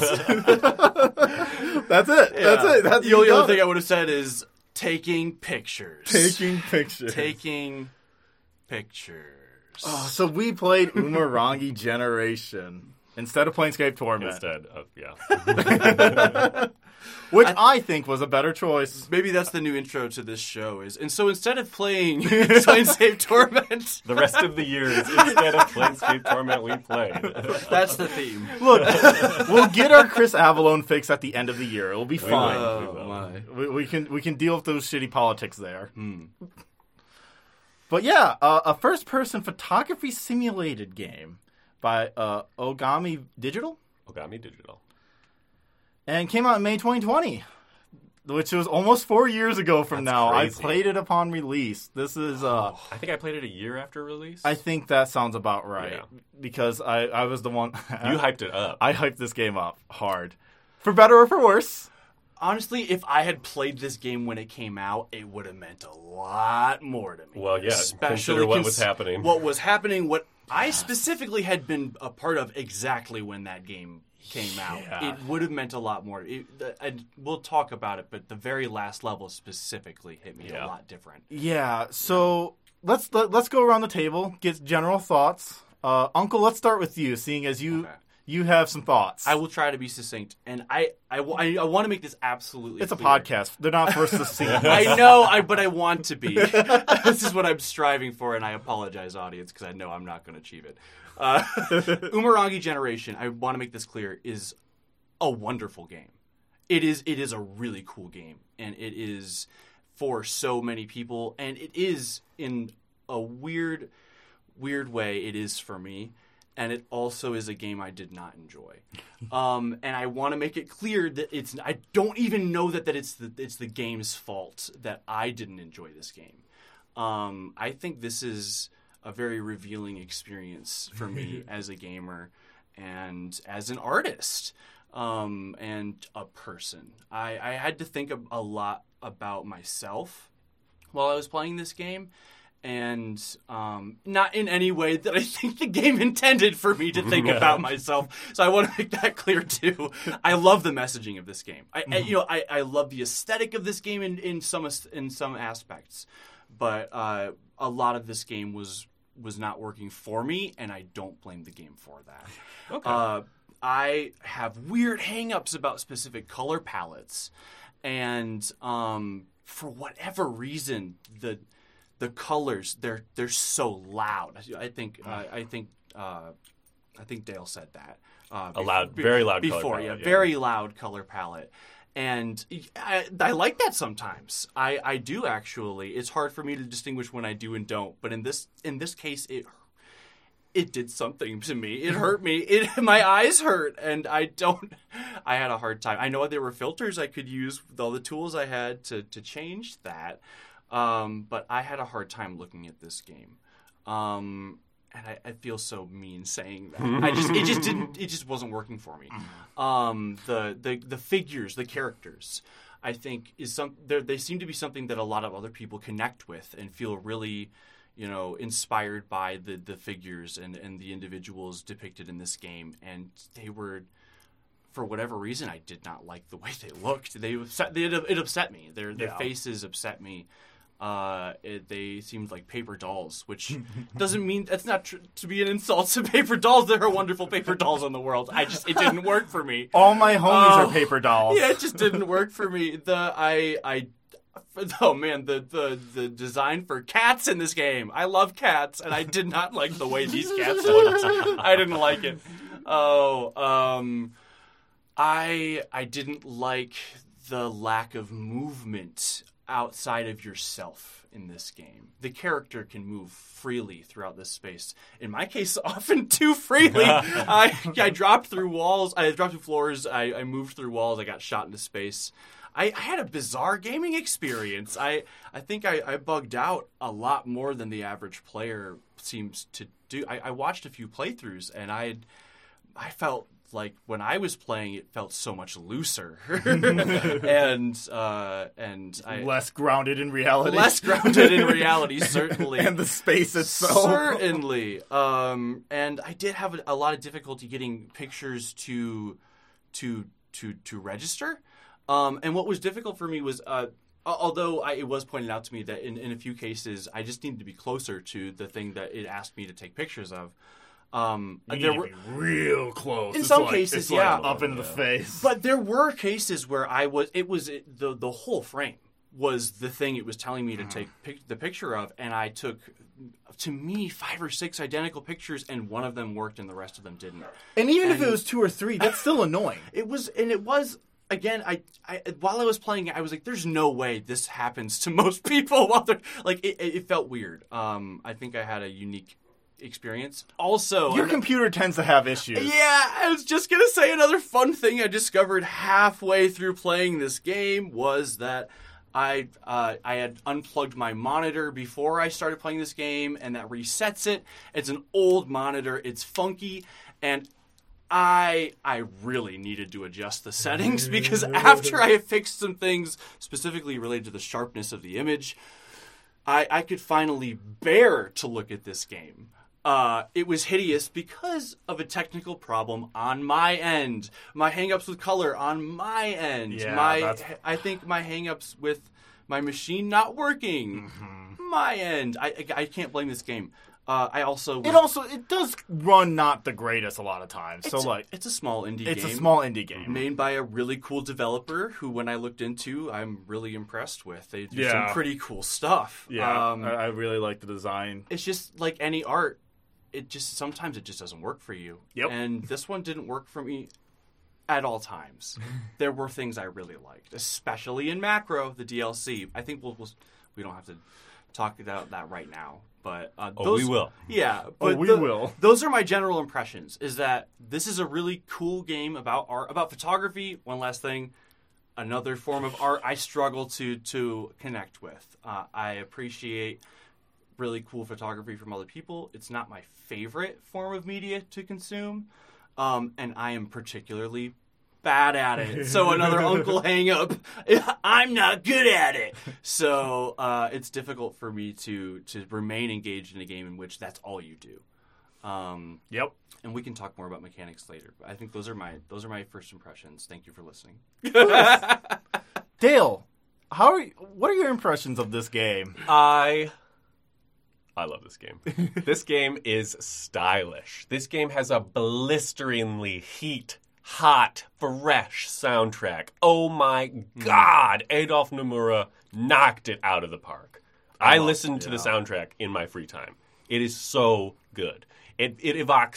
S2: That's it. That's it. That's
S3: the only
S2: you
S3: other
S2: got
S3: thing
S2: it.
S3: I would have said is taking pictures.
S2: Taking pictures.
S3: Taking pictures.
S2: Oh, so we played Umurangi Generation instead of Planescape Torment,
S1: Instead of, yeah.
S2: which I, think was a better choice.
S3: Maybe that's the new intro to this show. Is and so instead of playing Planescape Torment,
S1: The rest of the years, instead of Planescape Torment, we played.
S3: that's the theme.
S2: Look, we'll get our Chris Avalon fix at the end of the year. It'll be fine.
S3: Oh my.
S2: We, we can we can deal with those shitty politics there. But yeah, uh, a first-person photography simulated game by uh, Ogami Digital,
S1: Ogami Digital.
S2: and came out in May twenty twenty, which was almost four years ago from
S1: That's
S2: now.
S1: crazy.
S2: I played it upon release. This is, uh,
S1: I think I played it a year after release.
S2: I think that sounds about right
S1: Yeah.
S2: because I, I was the one.
S1: You hyped it up.
S2: I hyped this game up hard, for better or for worse.
S3: Honestly, if I had played this game when it came out, it would have meant a lot more to me.
S1: Well, yeah,
S3: Especially
S1: consider what
S3: cons-
S1: was happening.
S3: What was happening, what I specifically had been a part of exactly when that game came out.
S2: Yeah.
S3: It would have meant a lot more. It, the, and we'll talk about it, but the very last level specifically hit me
S1: Yeah.
S3: a lot different.
S2: Yeah, so let's let, let's go around the table, get general thoughts. Uh, Uncle, let's start with you, seeing as you
S3: Okay.
S2: you have some thoughts.
S3: I will try to be succinct, and I I, I, I want to make this absolutely
S2: it's a
S3: clear.
S2: podcast. They're not supposed to see.
S3: I know, I but I want to be. This is what I'm striving for, and I apologize, audience, because I know I'm not going to achieve it. Uh, Umurangi Generation, I want to make this clear, is a wonderful game. It is it is a really cool game, and it is for so many people, and it is in a weird, weird way. It is for me. And it also is a game I did not enjoy, um, and I want to make it clear that it's. I don't even know that, that it's the it's the game's fault that I didn't enjoy this game. Um, I think this is a very revealing experience for me as a gamer and as an artist um, and a person. I, I had to think a, a lot about myself while I was playing this game. And um, not in any way that I think the game intended for me to think about myself. So I want to make that clear too. I love the messaging of this game. I, I you know, I, I love the aesthetic of this game in, in some in some aspects, but uh, a lot of this game was was not working for me, and I don't blame the game for that.
S1: Okay.
S3: Uh, I have weird hang-ups about specific color palettes, and um, for whatever reason, the the colors they're they're so loud. I think uh, I think uh, I think Dale said that. Uh,
S1: A loud, very loud color
S3: before,
S1: palette,
S3: yeah,
S1: yeah.
S3: very loud color palette. And I, I like that sometimes. I, I do actually. It's hard for me to distinguish when I do and don't. But in this in this case, it it did something to me. It hurt me. It my eyes hurt, and I don't. I had a hard time. I know there were filters I could use with all the tools I had to to change that, um, but I had a hard time looking at this game. Um, And I, I feel so mean saying that. I just it just didn't it just wasn't working for me. Um, the the the figures, the characters, I think is some they seem to be something that a lot of other people connect with and feel really, you know, inspired by the, the figures and, and the individuals depicted in this game. And they were, for whatever reason, I did not like the way they looked. They upset, they, it upset me. Their their
S2: Yeah.
S3: faces upset me. Uh, it, they seemed like paper dolls, which doesn't mean that's not tr- to be an insult to paper dolls. There are wonderful paper dolls in the world. I just it didn't work for me.
S2: All my homies
S3: Oh,
S2: are paper dolls.
S3: Yeah, it just didn't work for me. The I I oh man, the the the design for cats in this game. I love cats, and I did not like the way these cats looked. I didn't like it. Oh, um, I I didn't like the lack of movement outside of yourself in this game. The character can move freely throughout this space. In my case, often too freely. I, I dropped through walls. I dropped through floors. I, I moved through walls. I got shot into space. I, I had a bizarre gaming experience. I, I think I, I bugged out a lot more than the average player seems to do. I, I watched a few playthroughs, and I, I felt like when I was playing, it felt so much looser, and uh, and I,
S2: Less grounded in reality.
S3: less grounded in reality, certainly,
S2: and the space itself.
S3: certainly. Um, and I did have a, a lot of difficulty getting pictures to to to to register. Um, and what was difficult for me was, uh, although I, it was pointed out to me that in, in a few cases I just needed to be closer to the thing that it asked me to take pictures of. Um,
S2: You
S3: there
S2: need
S3: were,
S2: to be real close.
S3: In
S2: It's
S3: some
S2: like-
S3: cases,
S2: it's like
S3: yeah.
S2: up into the face.
S3: but there were cases where I was. It was it, the the whole frame was the thing it was telling me to take pic, the picture of, and I took, to me, five or six identical pictures, and one of them worked, and the rest of them didn't.
S2: and even if
S3: and-
S2: it was two or three, that's still annoying.
S3: It was, and it was. Again, I, I while I was playing it, I was like, "There's no way this happens to most people." While they're like, it, it felt weird. Um, I think I had a unique experience. Also,
S2: Your
S3: an-
S2: computer tends to have issues.
S3: yeah, I was just gonna say another fun thing I discovered halfway through playing this game was that I uh, I had unplugged my monitor before I started playing this game, and that resets it. It's an old monitor. It's funky, and I I really needed to adjust the settings because after I had fixed some things specifically related to the sharpness of the image, I, I could finally bear to look at this game. Uh, it was hideous because of a technical problem on my end. My hangups with color on my end.
S2: Yeah,
S3: my
S2: that's-
S3: I think my hangups with my machine not working.
S2: Mm-hmm.
S3: My end. I, I I can't blame this game. Uh, I also was,
S2: It also it does run not the greatest a lot of times. So
S3: it's,
S2: like
S3: it's a small indie
S2: it's
S3: game.
S2: a small indie game.
S3: made by a really cool developer who, when I looked into, I'm really impressed with. They do
S2: Yeah.
S3: some pretty cool stuff.
S2: Yeah,
S3: Um,
S2: I, I really like the design.
S3: it's just like any art. It just sometimes it just doesn't work for you.
S2: Yep.
S3: And this one didn't work for me at all times. There were things I really liked, especially in Macro, the D L C. I think we'll, we'll we don't have to talk about that right now, but uh,
S1: Oh,
S3: those,
S1: we will.
S3: Yeah,
S2: Oh,
S3: but
S2: we
S3: the-
S2: will.
S3: Those are my general impressions. Is that this is a really cool game about art, about photography. One last thing. Another form of art I struggle to to connect with. Uh, I appreciate really cool photography from other people. It's not my favorite form of media to consume, um, and I am particularly bad at it. So another uncle hang up. I'm not good at it. So uh, it's difficult for me to to remain engaged in a game in which that's all you do. Um,
S2: Yep.
S3: and we can talk more about mechanics later. But I think those are my those are my first impressions. Thank you for listening.
S2: Dale, how are you, what are your impressions of this game?
S1: I I love this game. This game is stylish. This game has a blisteringly heat, hot, fresh soundtrack. Oh my God! Adolf Nomura knocked it out of the park. I,
S2: love-
S1: listen to the
S2: yeah.
S1: soundtrack in my free time. It is so good. It it evokes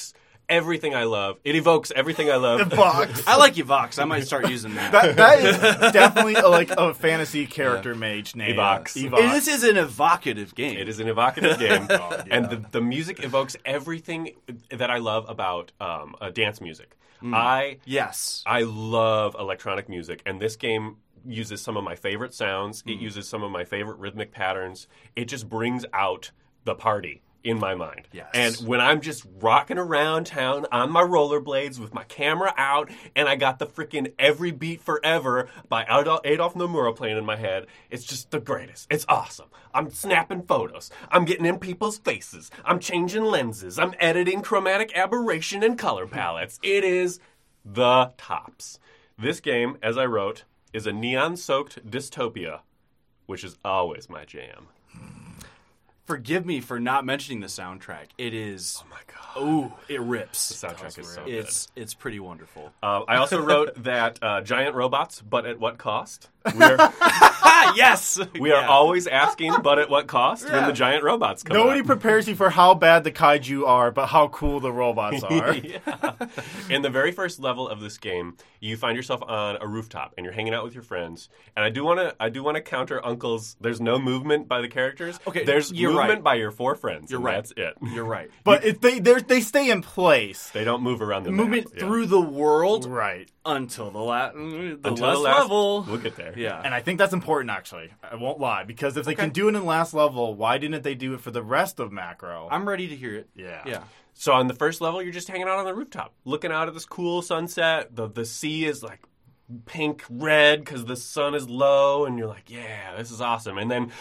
S1: everything I love. It evokes everything I love.
S2: Evox.
S3: I like Evox. I might start using that.
S2: That, that is definitely a, like a fantasy character mage name.
S1: Evox.
S2: Evox.
S3: And this is an evocative game.
S1: It is an evocative game,
S2: God, yeah.
S1: and the, the music evokes everything that I love about um, uh, dance music. I
S3: Yes.
S1: I love electronic music, and this game uses some of my favorite sounds. It uses some of my favorite rhythmic patterns. It just brings out the party in my mind.
S3: Yes.
S1: And when I'm just rocking around town on my rollerblades with my camera out, and I got the freaking Every Beat Forever by Adolf, Adolf Nomura playing in my head, it's just the greatest. It's awesome. I'm snapping photos. I'm getting in people's faces. I'm changing lenses. I'm editing chromatic aberration and color palettes. It is the tops. This game, as I wrote, is a neon-soaked dystopia, which is always my jam.
S3: Forgive me for not mentioning the soundtrack. It is.
S1: Oh my god.
S3: Oh, it rips.
S1: The soundtrack is so good.
S3: It's it's pretty wonderful.
S1: Uh, I also wrote that uh, giant robots, but at what cost? We're,
S3: Ah, yes.
S1: we are
S3: Yeah.
S1: always asking, but at what cost? When the giant robots come
S2: Nobody
S1: out.
S2: prepares you for how bad the kaiju are, but how cool the robots are.
S1: Yeah. In the very first level of this game, you find yourself on a rooftop and you're hanging out with your friends. And I do want to, I do want to counter Uncle's. There's no movement by the characters.
S3: Okay,
S1: there's
S3: you're
S1: movement
S3: right.
S1: by your four friends.
S3: You're
S1: and
S3: right.
S1: That's it.
S3: You're right.
S2: But it, they they're- they stay in place.
S1: They don't move around the
S3: Movement
S1: map. Yeah.
S3: through the world
S2: Right.
S3: until the, la- the
S1: Until
S3: last
S1: the last
S3: level.
S1: We'll get there.
S3: Yeah.
S2: And I think that's important, actually. I won't lie. Because if they can do it in the last level, why didn't they do it for the rest of Macro?
S3: I'm ready to hear it.
S2: Yeah.
S3: Yeah.
S1: So on the first level, you're just hanging out on the rooftop, looking out at this cool sunset. The the sea is like pink red because the sun is low, and you're like, yeah, this is awesome. And then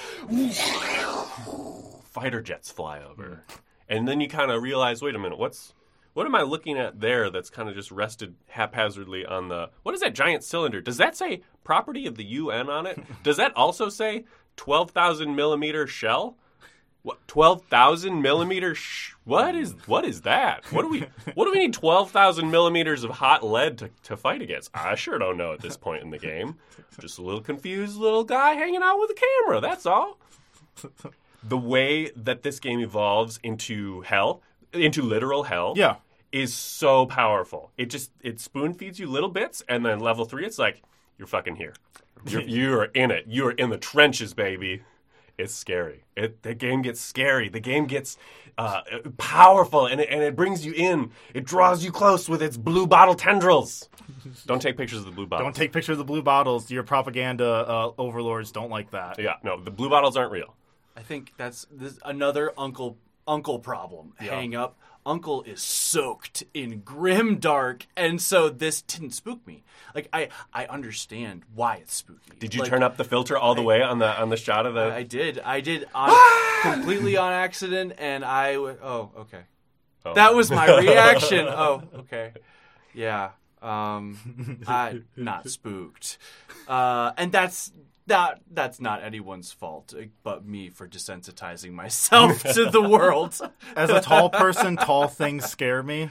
S1: fighter jets fly over, and then you kind of realize, wait a minute, what's what am I looking at there? That's kind of just rested haphazardly on the what is that giant cylinder? Does that say property of the U N on it? Does that also say twelve thousand millimeter shell? What twelve thousand millimeter? Sh- what is what is that? What do we what do we need twelve thousand millimeters of hot lead to, to fight against? I sure don't know at this point in the game. Just a little confused little guy hanging out with a camera. That's all. The way that this game evolves into hell, into literal hell,
S2: Yeah.
S1: is so powerful. It just it spoon feeds you little bits, and then level three, it's like you're fucking here. You're, you're in it. You're in the trenches, baby. It's scary. It, the game gets scary. The game gets uh, powerful, and it, and it brings you in. It draws you close with its blue bottle tendrils. Don't take pictures of the blue bottles.
S2: Don't take pictures of the blue bottles. Your propaganda uh, overlords don't like that.
S1: Yeah, no, the blue bottles aren't real.
S3: I think that's this, another uncle uncle problem.
S1: Yeah.
S3: Hang up. Uncle is soaked in grim dark, and so this didn't spook me. Like I, I understand why it's spooky.
S1: Did you
S3: Like,
S1: turn up the filter all the way on the on the shot of the?
S3: I did. I did on, completely on accident, and I. W- oh, okay.
S1: Oh.
S3: That was my reaction. Oh, okay. Yeah. Um, I not spooked, uh, and that's that. That's not anyone's fault, uh, but me for desensitizing myself to the world.
S2: As a tall person, tall things scare me.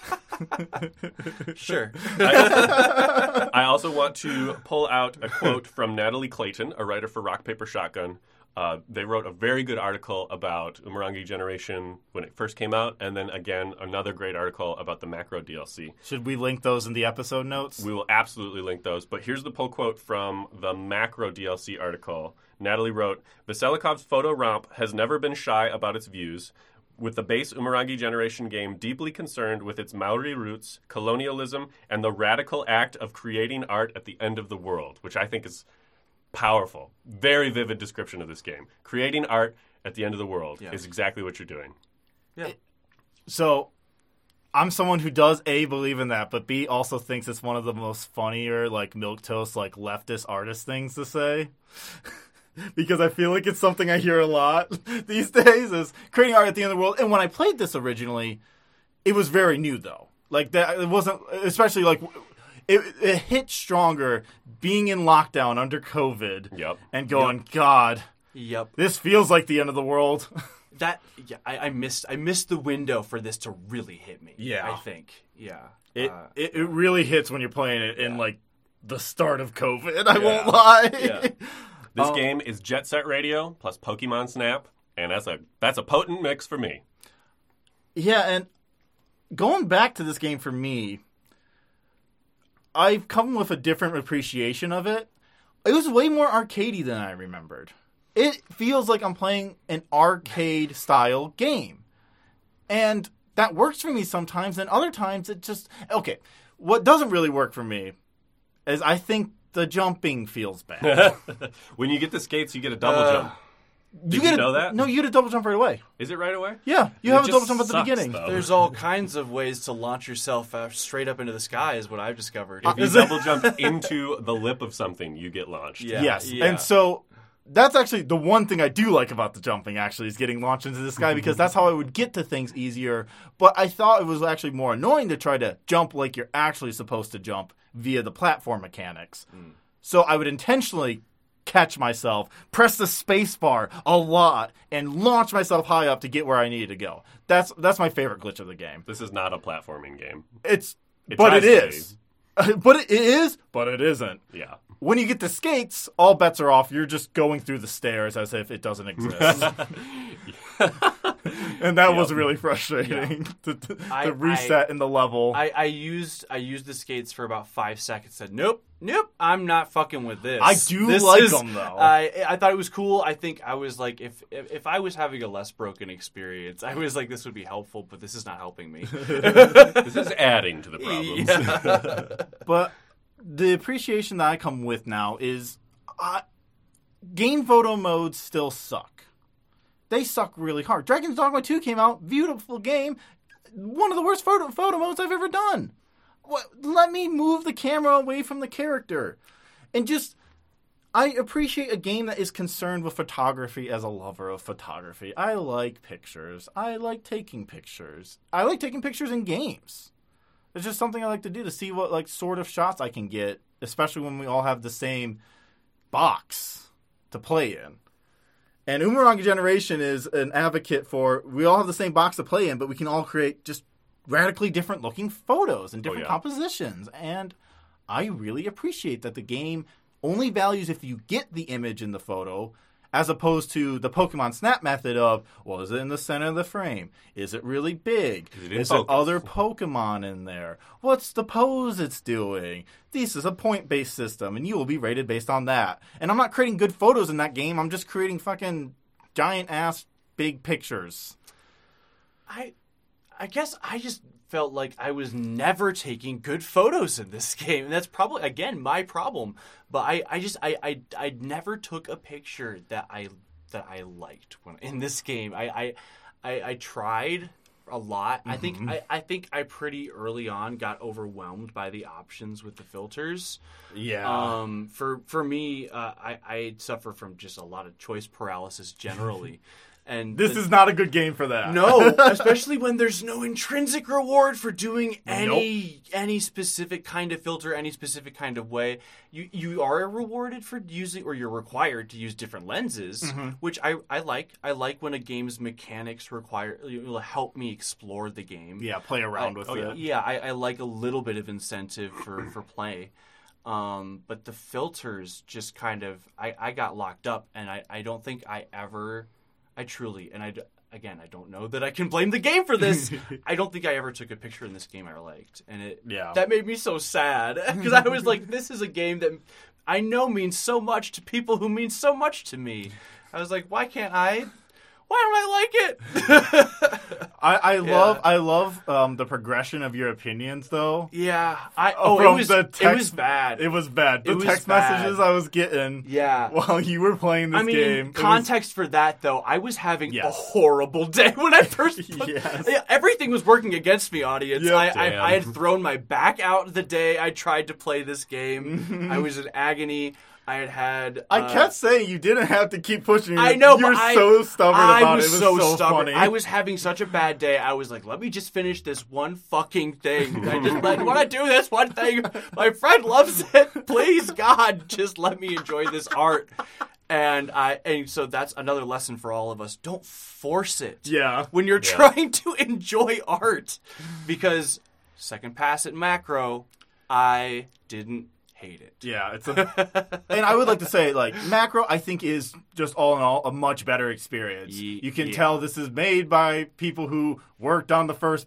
S3: Sure.
S1: I, I also want to pull out a quote from Natalie Clayton, a writer for Rock Paper Shotgun. Uh, they wrote a very good article about Umurangi Generation when it first came out, and then again another great article about the Macro D L C.
S2: Should we link those in the episode notes?
S1: We will absolutely link those. But here's the pull quote from the Macro D L C article. Natalie wrote, Veselikov's photo romp has never been shy about its views, with the base Umurangi Generation game deeply concerned with its Maori roots, colonialism, and the radical act of creating art at the end of the world, which I think is powerful. Very vivid description of this game. Creating art at the end of the world
S3: Yeah.
S1: is exactly what you're doing.
S3: Yeah.
S2: So, I'm someone who does A, believe in that, but B, also thinks it's one of the most funnier, like, milquetoast, like, leftist artist things to say. Because I feel like it's something I hear a lot these days, is creating art at the end of the world. And when I played this originally, it was very new, though. Like, that it wasn't, especially, like, it, it hit stronger being in lockdown under COVID
S1: Yep.
S2: and going, God,
S3: Yep.
S2: this feels like the end of the world.
S3: That yeah, I, I missed. I missed the window for this to really hit me.
S2: Yeah.
S3: I think. Yeah.
S2: It,
S3: Uh,
S2: it it really hits when you're playing it in, like, the start of COVID, I
S1: Yeah.
S2: won't lie.
S1: Yeah. This
S3: Oh.
S1: game is Jet Set Radio plus Pokemon Snap, and that's a that's a potent mix for me.
S2: Yeah, and going back to this game for me, I've come with a different appreciation of it. It was way more arcadey than I remembered. It feels like I'm playing an arcade-style game. And that works for me sometimes, and other times it just... Okay, what doesn't really work for me is I think the jumping feels bad.
S1: When you get the skates, you get a double
S3: Uh,
S1: jump. Did
S2: you,
S1: you,
S2: get
S1: know
S2: a,
S1: that?
S2: No, you get a double jump right away.
S1: Is it right away?
S2: Yeah, you
S1: It
S2: have a
S1: just
S2: double jump at the
S1: sucks,
S2: beginning.
S1: though.
S3: There's all kinds of ways to launch yourself uh, straight up into the sky, is what I've discovered.
S1: If you
S2: Is it-
S1: double jump into the lip of something, you get launched.
S3: Yeah.
S2: Yes,
S3: yeah.
S2: and so that's actually the one thing I do like about the jumping, actually, is getting launched into the sky, because that's how I would get to things easier. But I thought it was actually more annoying to try to jump like you're actually supposed to jump via the platform mechanics.
S3: Mm.
S2: So I would intentionally catch myself, press the space bar a lot, and launch myself high up to get where I needed to go. That's that's my favorite glitch of the game.
S1: This is not a platforming game.
S2: It's,
S1: It
S2: but
S1: tries
S2: it
S1: to
S2: is. But it is, but it isn't.
S1: Yeah.
S2: When you get the skates, all bets are off. You're just going through the stairs as if it doesn't exist. And that was
S1: Yep.
S2: really frustrating to, to,
S3: I-
S2: to reset
S3: I-
S2: in the level.
S3: I, I used I used the skates for about five seconds. Said nope, nope, I'm not fucking with this.
S2: I do
S3: This
S2: like
S3: is-
S2: 'em, though.
S3: I I thought it was cool. I think I was like, if, if if I was having a less broken experience, I was like, this would be helpful, but this is not helping me.
S1: This is adding to the problems.
S3: Yeah.
S2: But the appreciation that I come with now is uh, game photo modes still suck. They suck really hard. Dragon's Dogma two came out, beautiful game, one of the worst photo, photo modes I've ever done. What, let me move the camera away from the character. And just, I appreciate a game that is concerned with photography as a lover of photography. I like pictures. I like taking pictures. I like taking pictures in games. It's just something I like to do, to see what like sort of shots I can get, especially when we all have the same box to play in. And Umuranga Generation is an advocate for, we all have the same box to play in, but we can all create just radically different looking photos and different
S1: yeah.
S2: compositions. And I really appreciate that the game only values if you get the image in the photo, as opposed to the Pokemon Snap method of, well, is it in the center of the frame? Is it really big?
S1: Is it in
S2: Is there
S1: focus?
S2: other Pokemon in there? What's the pose it's doing? This is a point-based system, and you will be rated based on that. And I'm not creating good photos in that game. I'm just creating fucking giant-ass big pictures.
S3: I I guess I just felt like I was never taking good photos in this game. And that's probably, again, my problem. But I, I just I, I I never took a picture that I that I liked when in this game. I I, I, I tried a lot. Mm-hmm. I think I, I think I pretty early on got overwhelmed by the options with the filters.
S2: Yeah.
S3: Um, for for me, uh, I I suffer from just a lot of choice paralysis generally. And
S2: This
S3: the-
S2: is not a good game for that.
S3: no, especially when there's no intrinsic reward for doing any any specific kind of filter, any specific kind of way. You you are rewarded for using, or you're required to use different lenses,
S2: Mm-hmm.
S3: which I, I like. I like when a game's mechanics require will help me explore the game.
S2: Yeah, play around
S3: I-
S2: with
S3: oh,
S2: it.
S3: Yeah, I, I like a little bit of incentive for, for play. Um, but the filters just kind of, I, I got locked up, and I, I don't think I ever, I truly, and I, d- again, I don't know that I can blame the game for this. I don't think I ever took a picture in this game I liked. And it
S2: Yeah.
S3: that made me so sad, because I was like, this is a game that I know means so much to people who mean so much to me. I was like, why can't I? Why don't I like it?
S2: I, I love I love um, the progression of your opinions, though.
S3: Yeah, I oh
S2: From
S3: it was
S2: the
S3: it
S2: text-
S3: was bad.
S2: It was bad. The
S3: It was
S2: text
S3: bad.
S2: messages I was getting
S3: yeah.
S2: while you were playing this
S3: I mean,
S2: game. it was-
S3: context for that though, I was having a
S2: Yes.
S3: horrible day when I first. Put,
S2: Yes.
S3: Yeah, everything was working against me, audience.
S2: Yep.
S3: I,
S1: Damn.
S3: I I had thrown my back out the day I tried to play this game. I was in agony. I had had.
S2: I
S3: uh,
S2: kept saying you didn't have to keep pushing.
S3: I know,
S2: you
S3: but
S2: were
S3: I,
S2: so stubborn
S3: I
S2: about
S3: was
S2: it. It was
S3: so,
S2: so,
S3: stubborn.
S2: funny.
S3: I was having such a bad day. I was like, let me just finish this one fucking thing. I just like, want to do this one thing. My friend loves it. Please, God, just let me enjoy this art. And I, and so that's another lesson for all of us. Don't force it.
S2: Yeah.
S3: When you're
S1: Yeah.
S3: trying to enjoy art, because second pass at macro, I didn't hate it.
S2: Yeah, it's a, and I would like to say, like, Macro, I think is just all in all a much better experience.
S3: Ye-
S2: you can
S3: yeah.
S2: tell this is made by people who worked on the first bit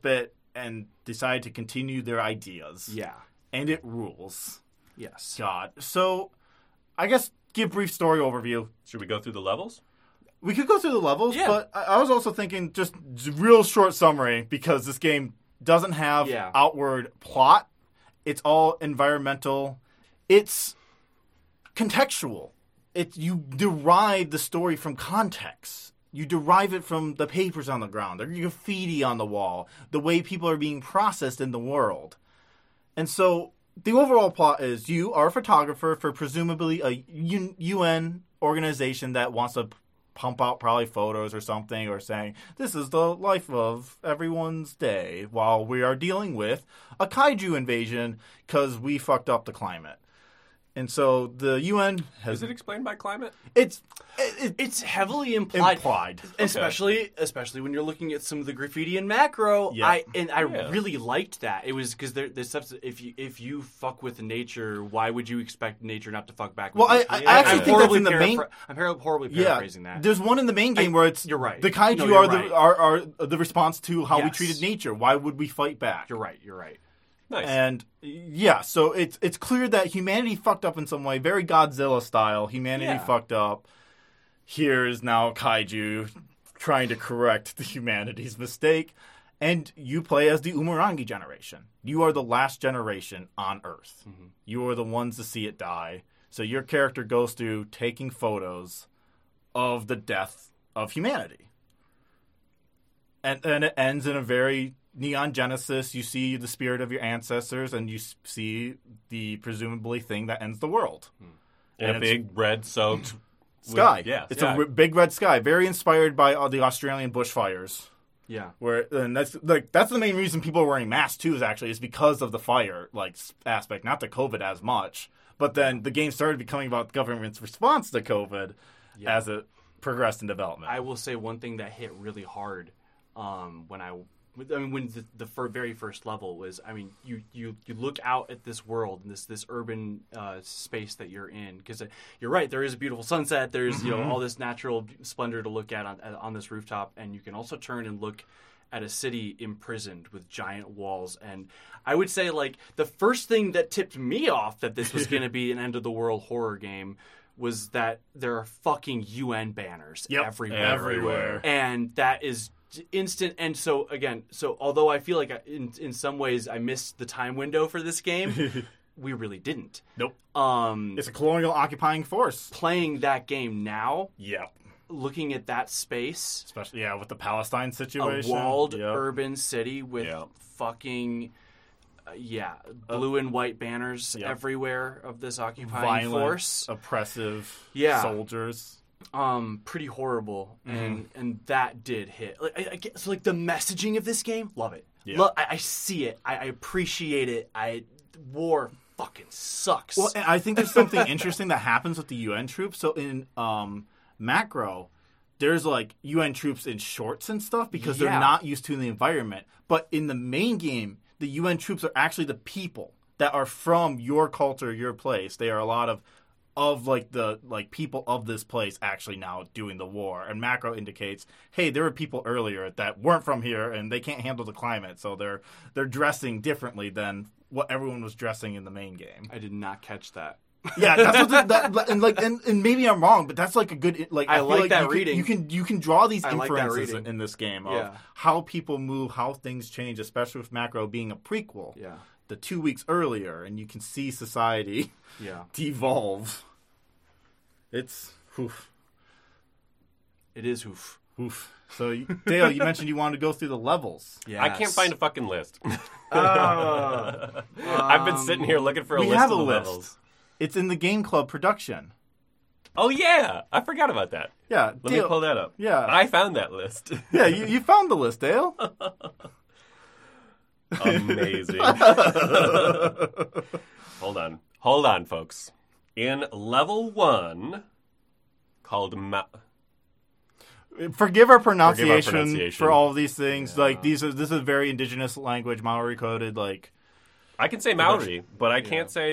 S2: and decide to continue their ideas.
S3: Yeah.
S2: And it rules.
S3: Yes.
S2: God. So, I guess give brief story overview.
S1: Should we go through the levels?
S2: We could go through the levels,
S3: Yeah.
S2: but I I was also thinking just real short summary because this game doesn't have
S3: Yeah.
S2: outward plot. It's all environmental. It's contextual. It you derive the story from context. You derive it from the papers on the ground, the graffiti on the wall, the way people are being processed in the world. And so the overall plot is you are a photographer for presumably a U- UN organization that wants to pump out probably photos or something, or saying this is the life of everyone's day while we are dealing with a kaiju invasion because we fucked up the climate. And so the U N has
S1: Is it explained by climate?
S2: it's it,
S3: It's heavily implied,
S2: implied.
S3: especially especially when you're looking at some of the graffiti in Macro.
S2: Yeah.
S3: I and I
S1: Yeah.
S3: really liked that. It was because there, there's stuff. If you if you fuck with nature, why would you expect nature not to fuck back? With
S2: Well, I-
S3: you?
S2: I
S3: I'm
S2: actually think that's
S3: horribly
S2: in the main-
S3: paraphr- I'm par- horribly
S2: Yeah,
S3: paraphrasing that.
S2: there's one in the main game
S3: I-
S2: where it's
S3: you're right.
S2: The kaiju
S3: No, you're
S2: are
S3: right.
S2: the are, are the response to how we
S3: Yes.
S2: treated nature. Why would we fight back?
S3: You're right. You're right.
S1: Nice.
S2: And yeah, so it's it's clear that humanity fucked up in some way, very Godzilla style. Humanity
S3: Yeah.
S2: fucked up. Here's now kaiju trying to correct the humanity's mistake, and you play as the Umurangi generation. You are the last generation on Earth.
S3: Mm-hmm.
S2: You are the ones to see it die. So your character goes through taking photos of the death of humanity. And then it ends in a very Neon Genesis. You see the spirit of your ancestors, and you s- see the presumably thing that ends the world.
S1: In
S2: and
S1: a
S2: it's-
S1: big red soaked
S2: Sky.
S1: yeah,
S2: It's
S1: yeah.
S2: a r- big red sky. Very inspired by uh, the Australian bushfires.
S3: Yeah.
S2: Where and that's like that's the main reason people are wearing masks too. Is actually is because of the fire like s- aspect, not the COVID as much. But then the game started becoming about the government's response to COVID
S3: Yeah.
S2: as it progressed in development.
S3: I will say one thing that hit really hard um, when I, I mean, when the, the fir- very first level was, I mean, you, you, you look out at this world and this this urban uh, space that you're in, because you're right, there is a beautiful sunset, there's you know all this natural splendor to look at on on this rooftop, and you can also turn and look at a city imprisoned with giant walls. And I would say, like, the first thing that tipped me off that this was going to be an end of the world horror game was that there are fucking U N banners
S2: Yep.
S3: everywhere.
S2: Everywhere.
S3: And that is instant. And so, again, so although I feel like I, in, in some ways I missed the time window for this game, we really didn't.
S2: Nope.
S3: Um,
S2: It's a colonial occupying force.
S3: playing that game now,
S2: Yeah.
S3: looking at that space,
S2: Especially yeah with the Palestine
S3: a
S2: situation.
S3: walled
S2: Yep.
S3: urban city with
S1: Yeah.
S3: fucking uh, yeah blue and white banners
S2: Yep.
S3: everywhere of this occupying
S2: violent,
S3: force,
S2: oppressive
S3: Yeah.
S2: soldiers.
S3: um pretty horrible.
S2: Mm-hmm.
S3: And and that did hit like I, I guess like the messaging of this game, love it.
S2: Yeah.
S3: Lo- I, I see it, I, I appreciate it. I war fucking sucks.
S2: Well, and I think there's something interesting that happens with the U N troops. So in um, Macro, there's like U N troops in shorts and stuff because
S3: Yeah.
S2: they're not used to the environment. But in the main game, the U N troops are actually the people that are from your culture, your place. They are a lot of of like the like people of this place actually now doing the war. And Macro indicates, hey, there were people earlier that weren't from here and they can't handle the climate, so they're they're dressing differently than what everyone was dressing in the main game.
S3: I did not catch that.
S2: Yeah, that's what the, that, and like and, and maybe I'm wrong, but that's like a good like
S3: I
S2: feel
S3: like that
S2: you can-
S3: reading.
S2: you can you can draw these
S3: I like that
S2: inferences
S3: reading.
S2: in this game of
S3: Yeah.
S2: how people move, how things change, especially with Macro being a prequel.
S3: Yeah.
S2: The two weeks earlier, and you can see society
S3: Yeah.
S2: devolve. It's oof,
S3: It is oof.
S2: oof. So you- Dale, you mentioned you wanted to go through the levels.
S3: Yeah.
S1: I can't find a fucking list.
S3: Oh.
S1: I've been sitting here looking for a
S2: we
S1: list
S2: have
S1: of
S2: a
S1: the
S2: list.
S1: levels.
S2: It's in the Game Club production.
S1: Oh yeah, I forgot about that.
S2: Yeah,
S1: Let
S2: Dale,
S1: me pull that up.
S2: Yeah.
S1: I found that list.
S2: yeah, you, you found the list, Dale.
S1: Amazing. Hold on. Hold on, folks. In level one, called Ma-
S2: Forgive our pronunciation,
S1: pronunciation.
S2: for all of these things. Like these are this is very indigenous language, Maori coded. Like
S1: I can say Maori, but I can't say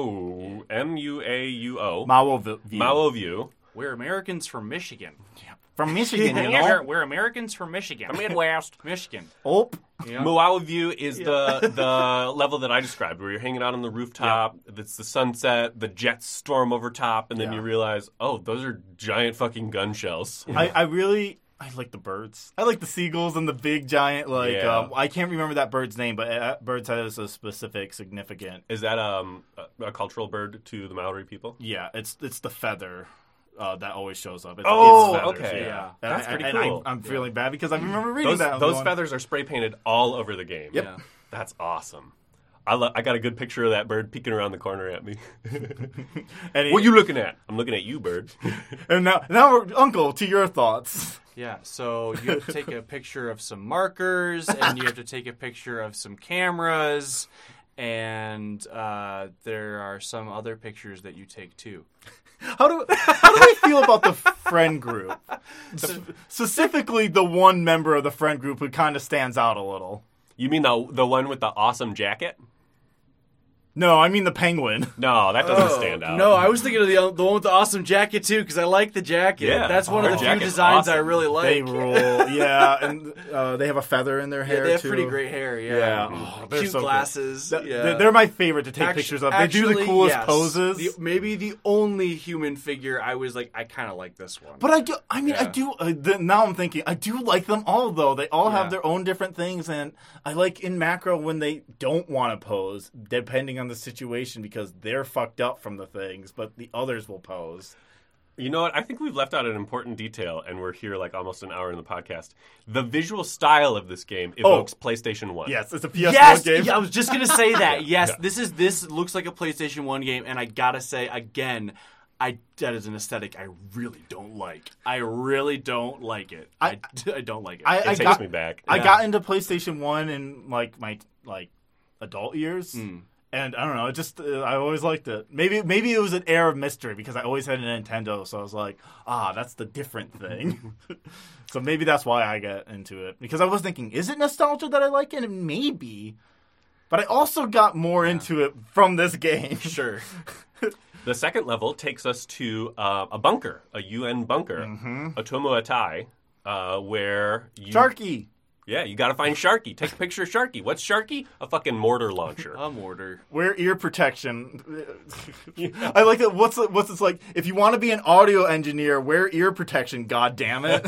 S1: Mau. M U A U O.
S2: Maovi.
S1: Mau view.
S3: We're Americans from Michigan.
S2: from Michigan, you
S4: Yeah, we're,
S2: know.
S4: we're Americans from Michigan.
S1: Midwest.
S4: Michigan.
S2: Oh,
S4: Yeah.
S1: Moawa View is the the level that I described, where you're hanging out on the rooftop. It's the sunset, the jets storm over top, and then
S2: Yeah.
S1: you realize, oh, those are giant fucking gun shells.
S2: I, I really I like the birds. I like the seagulls and the big giant like
S1: Yeah.
S2: um, I can't remember that bird's name, but uh, birds has a specific significant.
S1: Is that um, a, a cultural bird to the Maori people?
S2: Yeah, it's it's the feather. Uh, that always shows up. It's,
S1: Oh,
S2: it's feathers,
S1: okay.
S2: Yeah,
S1: That's
S2: and,
S1: pretty
S2: and
S1: cool.
S2: I, I'm feeling bad because I remember reading
S1: Those,
S2: that. and
S1: those
S2: going,
S1: feathers are spray painted all over the game.
S2: Yep.
S3: Yeah.
S1: That's awesome. I, lo- I got a good picture of that bird peeking around the corner at me.
S2: And he-
S1: What you looking at? I'm looking at you, bird.
S2: And now, now, we're, Uncle, to your thoughts.
S3: Yeah, so you have to take a picture of some markers, and you have to take a picture of some cameras, and uh, there are some other pictures that you take too.
S2: How do how do we feel about the friend group? S- specifically, the one member of the friend group who kind of stands out a little.
S1: You mean the the one with the awesome jacket?
S2: No, I mean the penguin.
S1: No, that doesn't stand out.
S3: No, I was thinking of the the one with the awesome jacket too, because I like the jacket.
S1: Yeah,
S3: That's one
S1: her
S3: of the few
S1: jacket's
S3: designs I
S1: awesome.
S3: really like.
S2: They rule, yeah, and uh, they have a feather in their
S3: Yeah,
S2: hair
S3: they have
S2: too.
S3: pretty great hair. Yeah,
S2: Yeah, oh, they're
S3: cute
S2: so good.
S3: glasses.
S2: Th-
S3: yeah.
S2: they're- They're my favorite to take
S3: Actu-
S2: pictures of. They do the
S3: actually,
S2: coolest
S3: yes.
S2: poses.
S3: The- maybe the only human figure I was like, I kind of like this one.
S2: But I do. I mean, I
S3: Yeah.
S2: do. Uh, the, now I'm thinking, I do like them all, though. They all have
S3: Yeah.
S2: their own different things, and I like in macro when they don't want to pose, depending on the situation, because they're fucked up from the things, but the others will pose.
S1: You know what? I think we've left out an important detail, and we're here like almost an hour in the podcast. The visual style of this game evokes PlayStation one.
S2: Yes, it's a P S one
S3: Yes,
S2: game.
S3: yeah, I was just gonna say that. Yes,
S1: Yeah.
S3: this is this looks like a PlayStation One game, and I gotta say again, I that is an aesthetic I really don't like. I really don't like it. I,
S2: I-
S3: I, don't like it.
S2: I,
S1: It
S2: I
S1: takes
S2: got,
S1: me back.
S2: I
S3: Yeah.
S2: got into PlayStation One in like my like adult years.
S3: Mm.
S2: And I don't know, it just uh, I always liked it. Maybe maybe it was an air of mystery because I always had a Nintendo, so I was like, ah, that's the different thing. So maybe that's why I got into it because I was thinking, is it nostalgia that I like it? And maybe, but I also got more into it from this game.
S3: Sure.
S1: The second level takes us to uh, a bunker, a U N bunker,
S2: Mm-hmm.
S1: Otomo Atai, uh, where you...
S2: Sharky.
S1: Yeah, you got to find Sharky. Take a picture of Sharky. What's Sharky? A fucking mortar launcher.
S3: A mortar.
S2: Wear ear protection. I like it. What's it, what's it's like? If you want to be an audio engineer, wear ear protection. God damn it!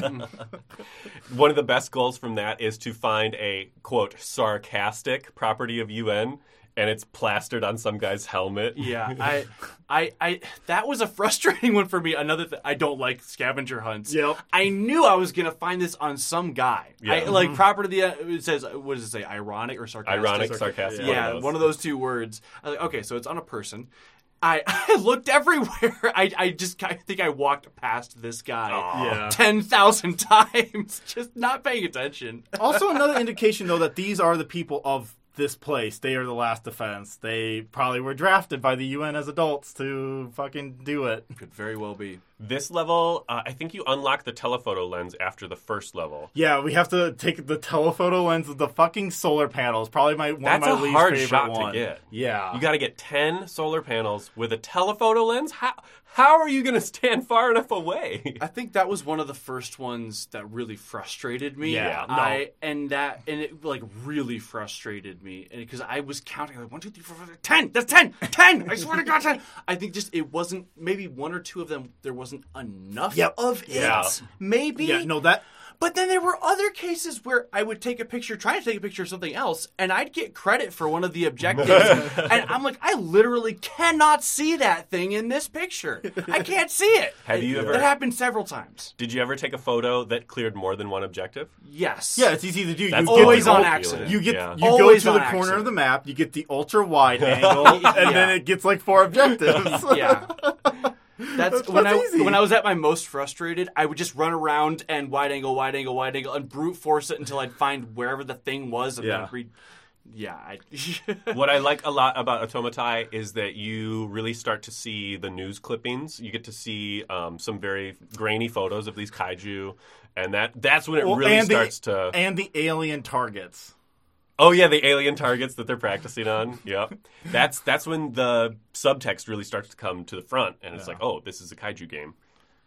S1: One of the best goals from that is to find a, quote, sarcastic property of U N, and it's plastered on some guy's helmet.
S3: Yeah, I, I, I. That was a frustrating one for me. Another thing, I don't like scavenger hunts.
S2: Yep.
S3: I knew I was gonna find this on some guy.
S1: Yeah.
S3: I, like property. It says, what does it say? Ironic or sarcastic?
S1: Ironic, sarcastic.
S3: Yeah,
S1: one
S3: one
S1: of
S3: of
S1: those.
S3: those two words. I was like, okay, so it's on a person. I, I looked everywhere. I, I just I think I walked past this guy
S2: Yeah.
S3: ten thousand times, just not paying attention.
S2: Also, another indication though that these are the people of this place. They are the last defense. They probably were drafted by the U N as adults to fucking do it.
S3: Could very well be.
S1: This level, uh, I think you unlock the telephoto lens after the first level.
S2: Yeah, we have to take the telephoto lens of the fucking solar panels. Probably my one
S1: That's
S2: of my
S1: a
S2: least
S1: hard
S2: favorite
S1: shot to
S2: one.
S1: get.
S2: Yeah,
S1: You got to get ten solar panels with a telephoto lens? How, how are you going to stand far enough away?
S3: I think that was one of the first ones that really frustrated me.
S2: Yeah, no.
S3: I and that and it like really frustrated me because I was counting like one, two, three, four, five, ten. That's ten, ten. I swear to God, ten. I think just it wasn't maybe one or two of them. There wasn't enough
S2: Yep.
S3: of
S1: Yeah.
S3: it. Maybe.
S2: yeah. No, that
S3: But then there were other cases where I would take a picture, try to take a picture of something else, and I'd get credit for one of the objectives. And I'm like, I literally cannot see that thing in this picture. I can't see it.
S1: Have you
S3: It-
S1: ever-
S3: That happened several times.
S1: Did you ever take a photo that cleared more than one objective?
S3: Yes.
S2: yeah, it's easy to do.
S1: That's
S2: you get
S3: always
S2: the
S3: on
S2: ul-
S3: accident.
S2: You get
S1: Yeah.
S2: you
S3: Always
S2: go to
S3: on
S2: the corner
S3: accident.
S2: of the map. You get the ultra wide angle, and then it gets like four objectives.
S3: Yeah. That's,
S2: That's
S3: when I
S2: easy.
S3: when I was at my most frustrated, I would just run around and wide angle, wide angle, wide angle, and brute force it until I'd find wherever the thing was, and
S2: Yeah.
S3: then re- yeah. I,
S1: What I like a lot about Automatai is that you really start to see the news clippings. You get to see um, some very grainy photos of these kaiju, and that that's when it
S2: Well,
S1: really
S2: and the-
S1: starts to...
S2: and the alien targets.
S1: Oh, yeah, the alien targets that they're practicing on. Yep. That's that's when the subtext really starts to come to the front, and it's
S2: Yeah.
S1: like, oh, this is a kaiju game.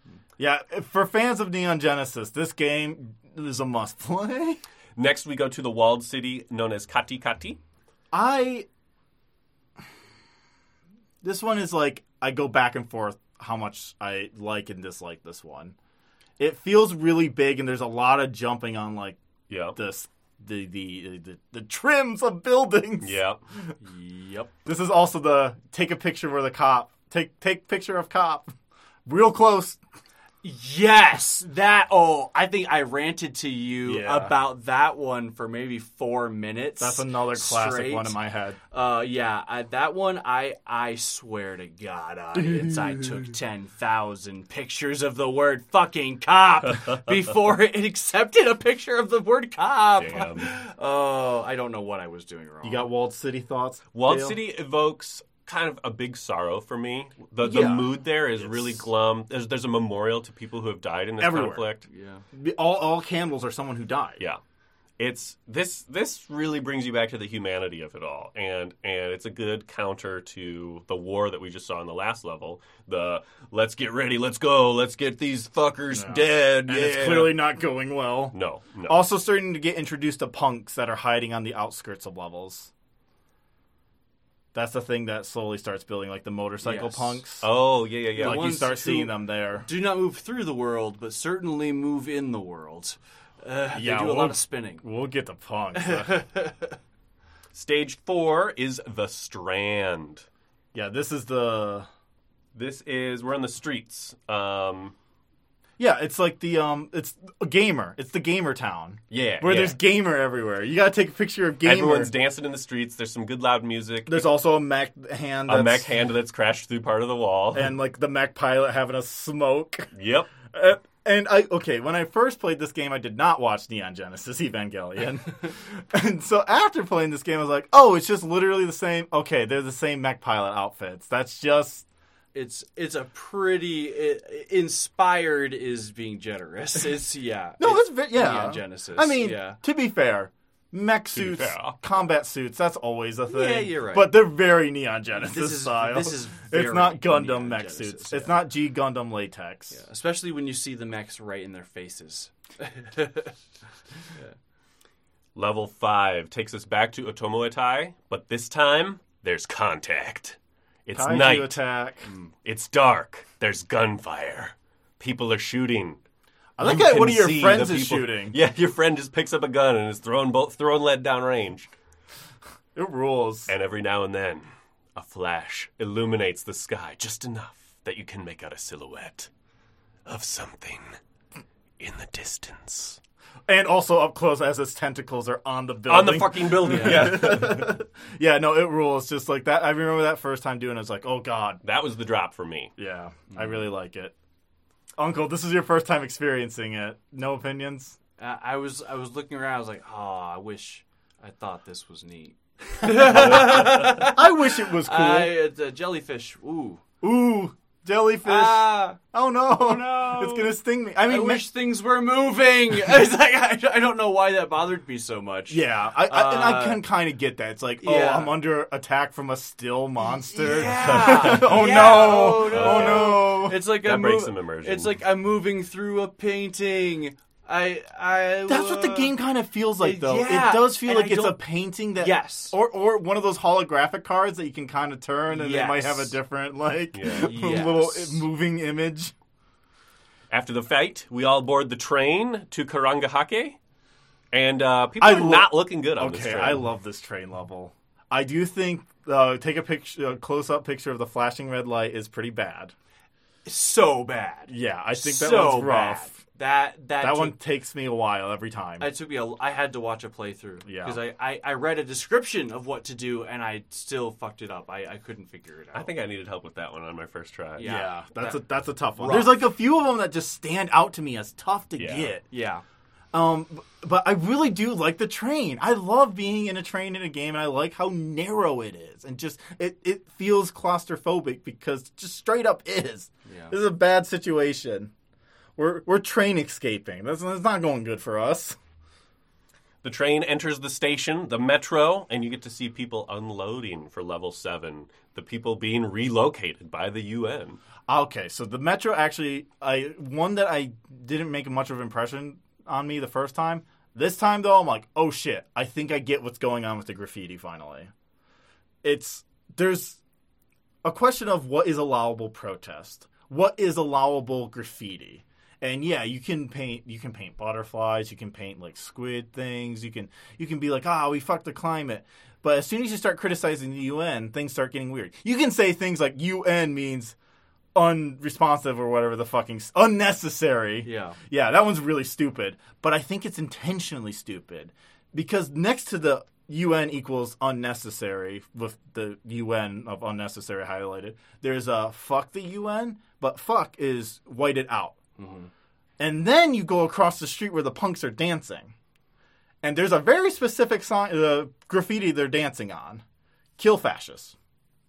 S2: Yeah, for fans of Neon Genesis, this game is a must-play.
S1: Next, we go to the walled city known as Kati Kati.
S2: I... This one is like, I go back and forth how much I like and dislike this one. It feels really big, and there's a lot of jumping on, like,
S1: Yeah.
S2: this, the, the, the, the trims of buildings.
S1: Yeah.
S3: Yep.
S2: This is also the take a picture where the cop, take take picture of cop. Real close.
S3: Yes, that. Oh, I think I ranted to you
S2: Yeah.
S3: about that one for maybe four minutes.
S2: That's another classic
S3: straight.
S2: one in my head.
S3: Uh, yeah, I, that one. I I swear to God, audience, I took ten thousand pictures of the word "fucking cop" before it accepted a picture of the word "cop."
S1: Damn.
S3: Oh, I don't know what I was doing wrong.
S2: You got Walled City thoughts?
S1: Walled
S2: Dale?
S1: City evokes kind of a big sorrow for me. The the
S2: Yeah.
S1: mood there is really glum. There's there's a memorial to people who have died in this
S2: Everywhere.
S1: conflict.
S3: Yeah.
S2: All all candles are someone who died.
S1: Yeah. It's this this really brings you back to the humanity of it all. And and it's a good counter to the war that we just saw in the last level. The let's get ready, let's go, let's get these fuckers
S2: No.
S1: dead.
S2: And
S1: yeah.
S2: it's clearly not going well.
S1: No, no.
S2: Also starting to get introduced to punks that are hiding on the outskirts of levels. That's the thing that slowly starts building, like the motorcycle
S3: Yes.
S2: punks.
S1: Oh, yeah, yeah, yeah.
S2: like you
S3: ones
S2: start
S3: who-
S2: seeing them there.
S3: Do not move through the world, but certainly move in the world. Uh,
S2: Yeah,
S3: they do a
S2: we'll-
S3: lot of spinning.
S2: We'll get the punks.
S1: Stage four is the Strand.
S2: yeah, this is the...
S1: This is we're on the streets. Um,
S2: Yeah, it's like the, um, it's a gamer. It's the gamer town.
S1: yeah,
S2: Where
S1: yeah.
S2: there's gamer everywhere. You gotta take a picture of gamer.
S1: Everyone's dancing in the streets. There's some good loud music.
S2: There's also a mech hand.
S1: a
S2: That's,
S1: mech hand that's crashed through part of the wall.
S2: And like the mech pilot having a smoke.
S1: Yep.
S2: Uh, and I, okay, when I first played this game, I did not watch Neon Genesis Evangelion. And so after playing this game, I was like, oh, it's just literally the same. Okay, they're the same mech pilot outfits. That's just.
S3: It's it's a pretty it, inspired is being generous. It's yeah.
S2: No,
S3: it's
S2: it's, ve- yeah.
S3: Neon Genesis.
S2: I mean,
S3: yeah.
S2: to be fair, mech
S1: be
S2: suits,
S1: fair.
S2: combat suits, that's always a thing.
S3: Yeah, you're right.
S2: But they're very Neon Genesis
S3: This is-
S2: style.
S3: this is
S2: It's
S3: very
S2: not Gundam
S3: Neon
S2: mech
S3: Genesis,
S2: suits.
S3: yeah.
S2: It's not G Gundam latex.
S3: Yeah, especially when you see the mechs right in their faces.
S1: Level five takes us back to Otomoetai, but this time there's contact. It's
S2: Kaiju
S1: night.
S2: attack.
S1: It's dark. There's gunfire. People are shooting.
S2: I like
S1: You
S2: that
S1: can
S2: one of your
S1: see
S2: friends
S1: the
S2: is
S1: people-
S2: shooting.
S1: Yeah, your friend just picks up a gun and is throwing both throwing lead down range.
S2: It rules.
S1: And every now and then, a flash illuminates the sky just enough that you can make out a silhouette of something in the distance.
S2: And also up close as its tentacles are on the building.
S1: On the fucking building. Yeah.
S2: Yeah, no, it rules. Just like that. I remember that first time doing it. I was like, oh, God.
S1: That was the drop for me.
S2: Yeah, I really like it. Uncle, this is your first time experiencing it. No opinions?
S3: Uh, I was I was looking around. I was like, oh, I wish I thought this was neat.
S2: I wish it was cool.
S3: I, uh, jellyfish. Ooh.
S2: Ooh, jellyfish.
S3: Ah.
S2: Oh, no.
S3: no.
S2: It's going to sting me. I
S3: I
S2: mean, me-
S3: wish things were moving. It's like I, I don't know why that bothered me so much.
S2: yeah, I, I, and I
S3: Uh,
S2: can kind of get that. It's like, oh,
S3: yeah.
S2: I'm under attack from a still monster.
S3: Yeah.
S2: Oh,
S3: Yeah.
S2: no.
S3: Oh, no.
S2: Oh, no.
S3: It's like
S1: That
S3: I'm
S1: breaks
S3: mov-
S1: some immersion.
S3: It's like I'm moving through a painting. I I
S2: That's what the
S3: uh,
S2: game kind of feels like, though.
S3: yeah,
S2: It does feel
S3: and
S2: like
S3: I
S2: it's a
S3: don't-
S2: painting that,
S3: Yes.
S2: or or one of those holographic cards that you can kind of turn, and they might have a
S3: Yes.
S2: different like
S1: Yeah.
S2: little
S3: Yes.
S2: moving image.
S1: After the fight, we all board the train to Karangahake, and uh, people
S2: I
S1: are
S2: lo-
S1: not looking good on this
S2: Okay,
S1: train.
S2: I love this train level. I do think uh, take a picture, a close up picture of the flashing red light is pretty bad.
S3: so bad.
S2: Yeah, I think that
S3: so
S2: one's rough.
S3: bad. That that
S2: That
S3: took,
S2: one takes me a while every time.
S3: It took me. A, I had to watch a playthrough.
S2: Yeah.
S3: Because I, I, I read a description of what to do and I still fucked it up. I, I couldn't figure it out.
S1: I think I needed help with that one on my first try.
S3: Yeah.
S2: yeah, that's
S3: that-
S2: a that's a tough one.
S3: rough.
S2: There's like a few of them that just stand out to me as tough to
S1: Yeah.
S2: get.
S3: Yeah.
S2: Um, b- but I really do like the train. I love being in a train in a game, and I like how narrow it is, and just it, it feels claustrophobic because it just straight up is.
S3: Yeah.
S2: This is a bad situation. We're we're train escaping. That's, that's not going good for us.
S1: The train enters the station, the metro, and you get to see people unloading for level seven. The people being relocated by the U N.
S2: Okay, so the Metro actually, I one that I didn't make much of an impression on me the first time. This time, though, I'm like, oh shit, I think I get what's going on with the graffiti finally. It's, there's a question of what is allowable protest. What is allowable graffiti? And yeah, you can paint you can paint butterflies, you can paint like squid things, you can you can be like, ah, oh, we fucked the climate. But as soon as you start criticizing the U N, things start getting weird. You can say things like U N means unresponsive or whatever the fucking unnecessary.
S3: Yeah.
S2: Yeah, that one's really stupid. But I think it's intentionally stupid. Because next to the U N equals unnecessary, with the U N of unnecessary highlighted, there's a fuck the U N, but fuck is whited out. Mm-hmm. And then you go across the street where the punks are dancing. And there's a very specific sign, uh, graffiti they're dancing on. Kill fascists.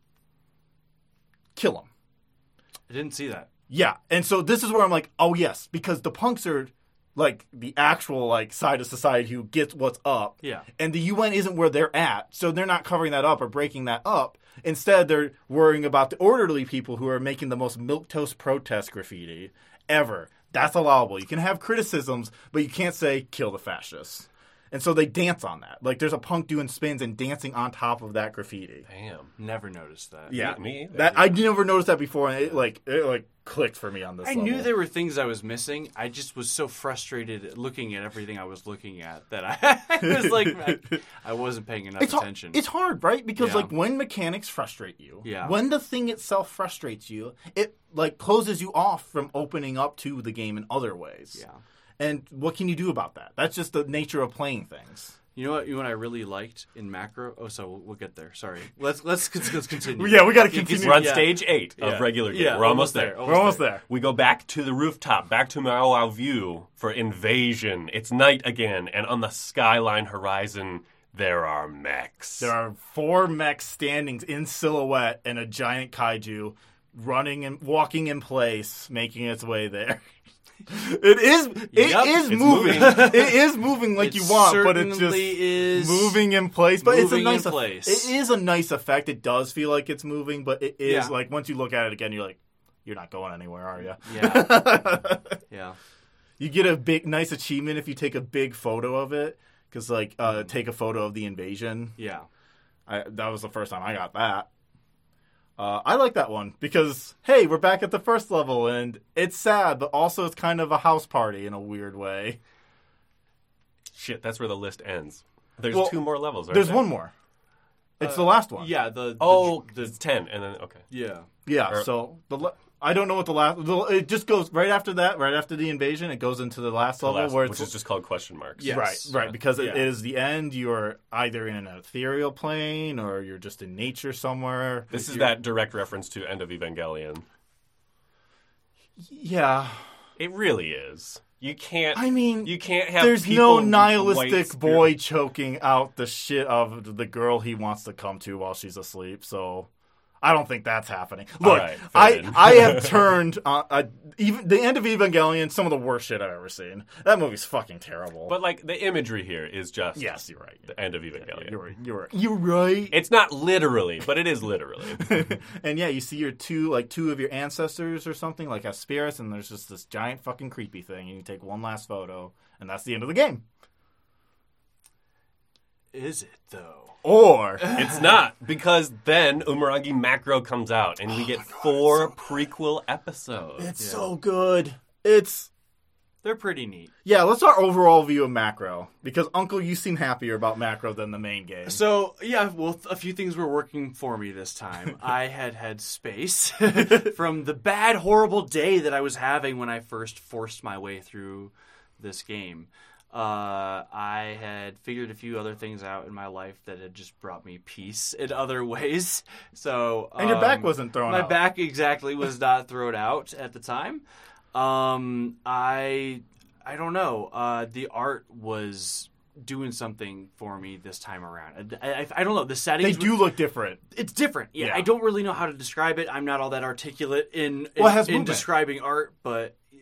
S2: Kill them.
S3: I didn't see that.
S2: Yeah. And so this is where I'm like, oh yes, because the punks are like the actual like side of society who gets what's up.
S3: Yeah.
S2: And the U N isn't where they're at. So they're not covering that up or breaking that up. Instead, they're worrying about the orderly people who are making the most milquetoast protest graffiti ever. That's allowable. You can have criticisms, but you can't say kill the fascists. And so they dance on that. Like there's a punk doing spins and dancing on top of that graffiti.
S1: Damn.
S3: Never noticed that.
S2: Yeah.
S1: Me, me either.
S2: That I never noticed that before, and it like it like clicked for me on this
S3: I
S2: level.
S3: knew there were things I was missing. I just was so frustrated looking at everything I was looking at that I, I was like, I, I wasn't paying enough
S2: it's
S3: attention.
S2: Hard, it's hard, right? Because
S3: Yeah.
S2: like when mechanics frustrate you,
S3: Yeah.
S2: when the thing itself frustrates you, it like closes you off from opening up to the game in other ways.
S3: Yeah.
S2: And what can you do about that? That's just the nature of playing things.
S3: You know what? You know what I really liked in macro? Oh, so we'll, we'll get there. Sorry. Let's let's let's continue.
S2: Yeah, we gotta
S3: Yeah, 'cause-
S2: continue.
S1: We're on
S3: yeah.
S1: stage eight of
S3: Yeah.
S1: regular game.
S3: Yeah,
S1: We're almost there.
S2: We're almost there.
S1: We go back to the rooftop, back to Mao Wow View for invasion. It's night again, and on the skyline horizon, there are mechs.
S2: There are four mechs standing in silhouette and a giant kaiju running and walking in place, making its way there. It is. It
S3: Yep,
S2: is
S1: it's
S2: moving.
S1: moving.
S2: It is moving like
S3: It
S2: you want, but it's just
S3: certainly is
S2: moving in place. But it's a
S3: moving
S2: nice.
S3: in
S2: eff-
S3: place.
S2: It is a nice effect. It does feel like it's moving, but it is
S3: Yeah.
S2: like once you look at it again, you're like, you're not going anywhere, are you?
S3: Yeah. Yeah.
S2: You get a big, nice achievement if you take a big photo of it, because like uh, take a photo of the invasion.
S3: Yeah.
S2: I, that was the first time I got that. Uh, I like that one because, hey, we're back at the first level, and it's sad, but also it's kind of a house party in a weird way.
S1: Shit, that's where the list ends. There's
S2: Well,
S1: two more levels, aren't
S2: There's
S1: there?
S2: one more. It's the last one.
S3: Yeah. The, the
S1: Oh,
S3: the,
S1: it's ten, and then, okay.
S3: yeah.
S2: Yeah,
S1: Or-
S2: so the la- I don't know what the last... The, it just goes right after that, right after the invasion, it goes into the last
S1: The
S2: level
S1: last
S2: where
S1: one,
S2: it's...
S1: which is just called question marks.
S3: Yeah.
S2: Right,
S3: Yes.
S2: right, because it
S3: Yeah.
S2: is the end. You're either in an ethereal plane or you're just in nature somewhere.
S1: This is
S2: You're-
S1: that direct reference to End of Evangelion.
S2: Yeah.
S1: It really is. You can't.
S2: I mean,
S1: you can't have.
S2: there's
S1: people
S2: no nihilistic
S1: white
S2: boy
S1: spirit-
S2: choking out the shit of the girl he wants to come to while she's asleep. So I don't think that's happening.
S1: All
S2: Look,
S1: right, fair
S2: I
S1: then.
S2: I have turned uh, uh, even the end of Evangelion, some of the worst shit I've ever seen. That movie's fucking terrible.
S1: But like the imagery here is just
S2: yes, you're right.
S1: the End of Evangelion.
S2: You're right. You're right. You're right.
S1: It's not literally, but it is literally.
S2: And yeah, you see your two like two of your ancestors or something like as spirits, and there's just this giant fucking creepy thing, and you take one last photo, and that's the end of the game.
S3: Is it though?
S2: Or
S1: It's not, because then Umurangi Macro comes out, and we get four prequel episodes.
S2: it's so good. It's
S3: They're pretty neat.
S2: yeah. Let's our overall view of Macro because Uncle, you seem happier about Macro than the main game.
S3: So yeah, well, th- a few things were working for me this time. I had had space from the bad, horrible day that I was having when I first forced my way through this game. Uh, I had figured a few other things out in my life that had just brought me peace in other ways. So
S2: And your back
S3: um,
S2: wasn't thrown
S3: my
S2: out.
S3: back exactly was not thrown out at the time. Um, I I don't know. Uh, the art was doing something for me this time around. I, I, I don't know. The
S2: They
S3: settings
S2: do
S3: were-
S2: look different.
S3: it's different. Yeah,
S2: Yeah.
S3: I don't really know how to describe it. I'm not all that articulate in in,
S2: Well, it has
S3: in
S2: movement.
S3: describing art, but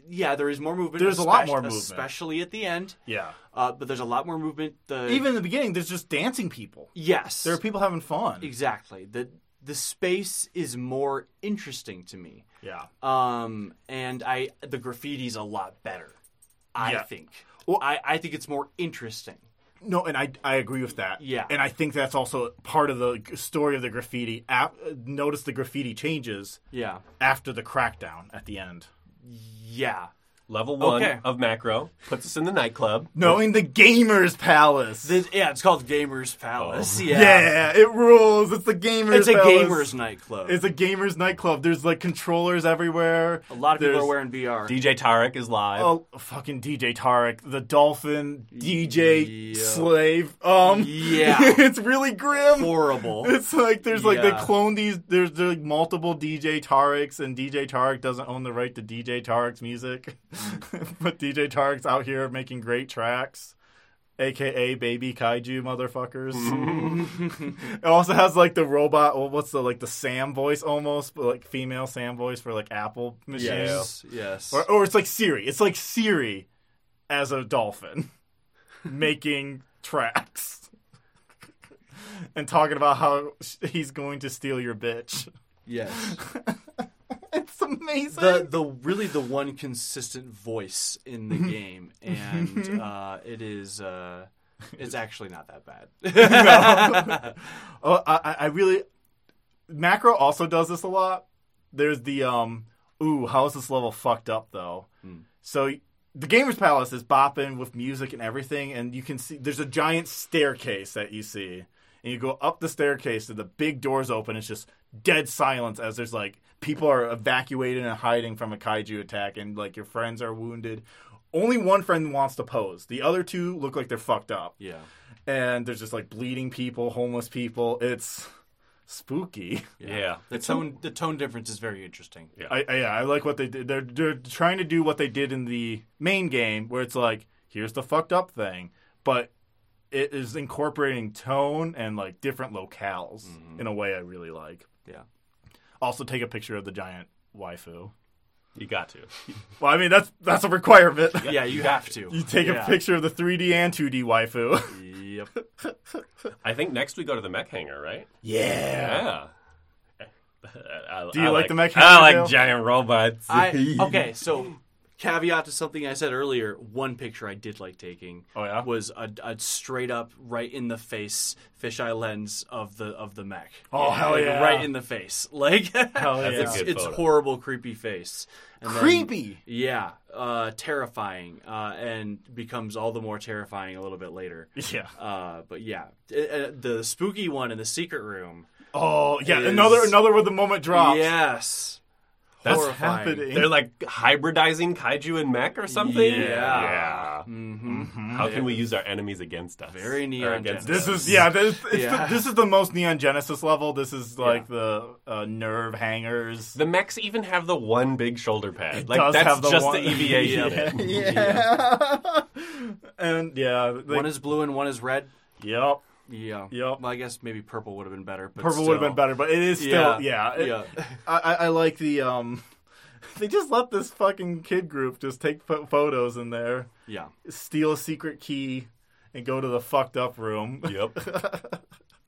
S3: yeah, there is more movement.
S2: There's a lot
S3: espec-
S2: more movement.
S3: especially at the end.
S2: Yeah.
S3: Uh, but there's a lot more movement. The
S2: Even in the beginning, there's just dancing people.
S3: yes,
S2: There are people having fun.
S3: exactly. the The space is more interesting to me.
S2: Yeah.
S3: Um, and I the graffiti's a lot better. I
S2: Yeah.
S3: think.
S2: Well-
S3: I, I think it's more interesting.
S2: No, and I I agree with that.
S3: Yeah.
S2: And I think that's also part of the story of the graffiti. Ap- notice the graffiti changes
S3: Yeah.
S2: after the crackdown at the end.
S3: Yeah.
S1: Level one
S3: Okay.
S1: of Macro puts us in the nightclub.
S2: Knowing the Gamers Palace.
S3: This, yeah, it's called Gamers Palace.
S1: Oh.
S3: Yeah.
S2: yeah. it rules. It's the Gamers
S3: It's a
S2: Palace.
S3: gamers nightclub.
S2: It's a gamers nightclub. There's like controllers everywhere.
S3: a lot of people
S2: There's-
S3: are wearing V R.
S1: D J Tarek is live.
S2: Oh, fucking D J Tarek, the Dolphin D J
S3: Yeah.
S2: slave. Um,
S3: Yeah.
S2: it's really grim.
S3: Horrible.
S2: It's like there's like they
S3: Yeah.
S2: clone these. There's, there's like multiple D J Tareks, and D J Tarek doesn't own the right to D J Tarek's music, but D J Tarek's out here making great tracks, aka Baby Kaiju motherfuckers. It also has like the robot. Well, what's the like the Sam voice almost, but like female Sam voice for like Apple machines.
S3: yes. Yes.
S2: Or, or it's like Siri. It's like Siri as a dolphin making tracks and talking about how he's going to steal your bitch.
S3: yes.
S2: It's amazing.
S3: the the really the one consistent voice in the game, and uh, it is uh, it's actually not that bad.
S2: oh, I, I really Macro also does this a lot. There's the um, ooh, how is this level fucked up though?
S3: Hmm.
S2: So the Gamers Palace is bopping with music and everything, and you can see there's a giant staircase that you see. And you go up the staircase, and the big doors open. It's just dead silence as there's like people are evacuating and hiding from a kaiju attack, and like your friends are wounded. Only one friend wants to pose. The other two look like they're fucked up.
S3: Yeah.
S2: And there's just like bleeding people, homeless people. It's spooky.
S1: Yeah.
S3: The tone the tone difference is very interesting.
S1: Yeah.
S2: I, I yeah, I like what they did. They're they're trying to do what they did in the main game, where it's like here's the fucked up thing, but it is incorporating tone and like different locales
S3: Mm-hmm.
S2: in a way I really like.
S3: Yeah.
S2: Also, take a picture of the giant waifu.
S1: You got to.
S2: Well, I mean that's that's a requirement.
S3: Yeah, you have to.
S2: You take
S3: Yeah.
S2: a picture of the three D and two D waifu.
S3: Yep.
S1: I think next we go to the mech hangar, right?
S2: Yeah.
S1: Yeah. I,
S2: Do you
S1: I
S2: like the mech
S1: I
S2: hangar,
S1: like
S2: Dale?
S1: giant robots.
S3: I okay, so caveat to something I said earlier. One picture I did like taking
S2: Oh, yeah?
S3: was a, a straight up right in the face fisheye lens of the of the mech.
S2: Oh, hell
S3: Like,
S2: yeah.
S3: Right in the face, like
S2: Hell
S1: That's a
S2: yeah.
S1: good
S3: it's
S1: photo.
S3: horrible, creepy face. And then-
S2: Creepy.
S3: yeah, uh, terrifying, uh, and becomes all the more terrifying a little bit later.
S2: Yeah.
S3: Uh, but yeah, Uh, uh, the spooky one in the secret room.
S2: Oh yeah.
S3: Is-
S2: Another another where the moment drops.
S3: Yes,
S2: That's
S3: horrifying.
S2: happening.
S1: They're like hybridizing kaiju and mech or something?
S3: Yeah.
S1: Yeah.
S3: Mm-hmm.
S1: How can we use our enemies against us?
S3: Very
S1: Or
S3: Neon
S1: against
S3: Genesis.
S2: This
S1: us?
S2: is yeah. This, it's
S3: Yeah.
S2: The, this is the most Neon Genesis level. This is like
S3: Yeah.
S2: the uh, nerve hangers.
S1: The mechs even have the one big shoulder pad.
S2: It
S1: like
S2: does
S1: that's
S2: have the
S1: just
S2: one-
S1: the E V A of it.
S2: yeah. And yeah, like,
S3: One is blue and one is red.
S2: yep.
S3: Yeah.
S2: Yep.
S3: Well, I guess maybe purple would have been better. But
S2: Purple would have been
S3: still.
S2: better, but it is still yeah.
S3: Yeah.
S2: It-
S3: Yeah.
S2: I, I, I like the um. They just let this fucking kid group just take pho- photos in there,
S3: Yeah.
S2: steal a secret key, and go to the fucked up room.
S1: Yep.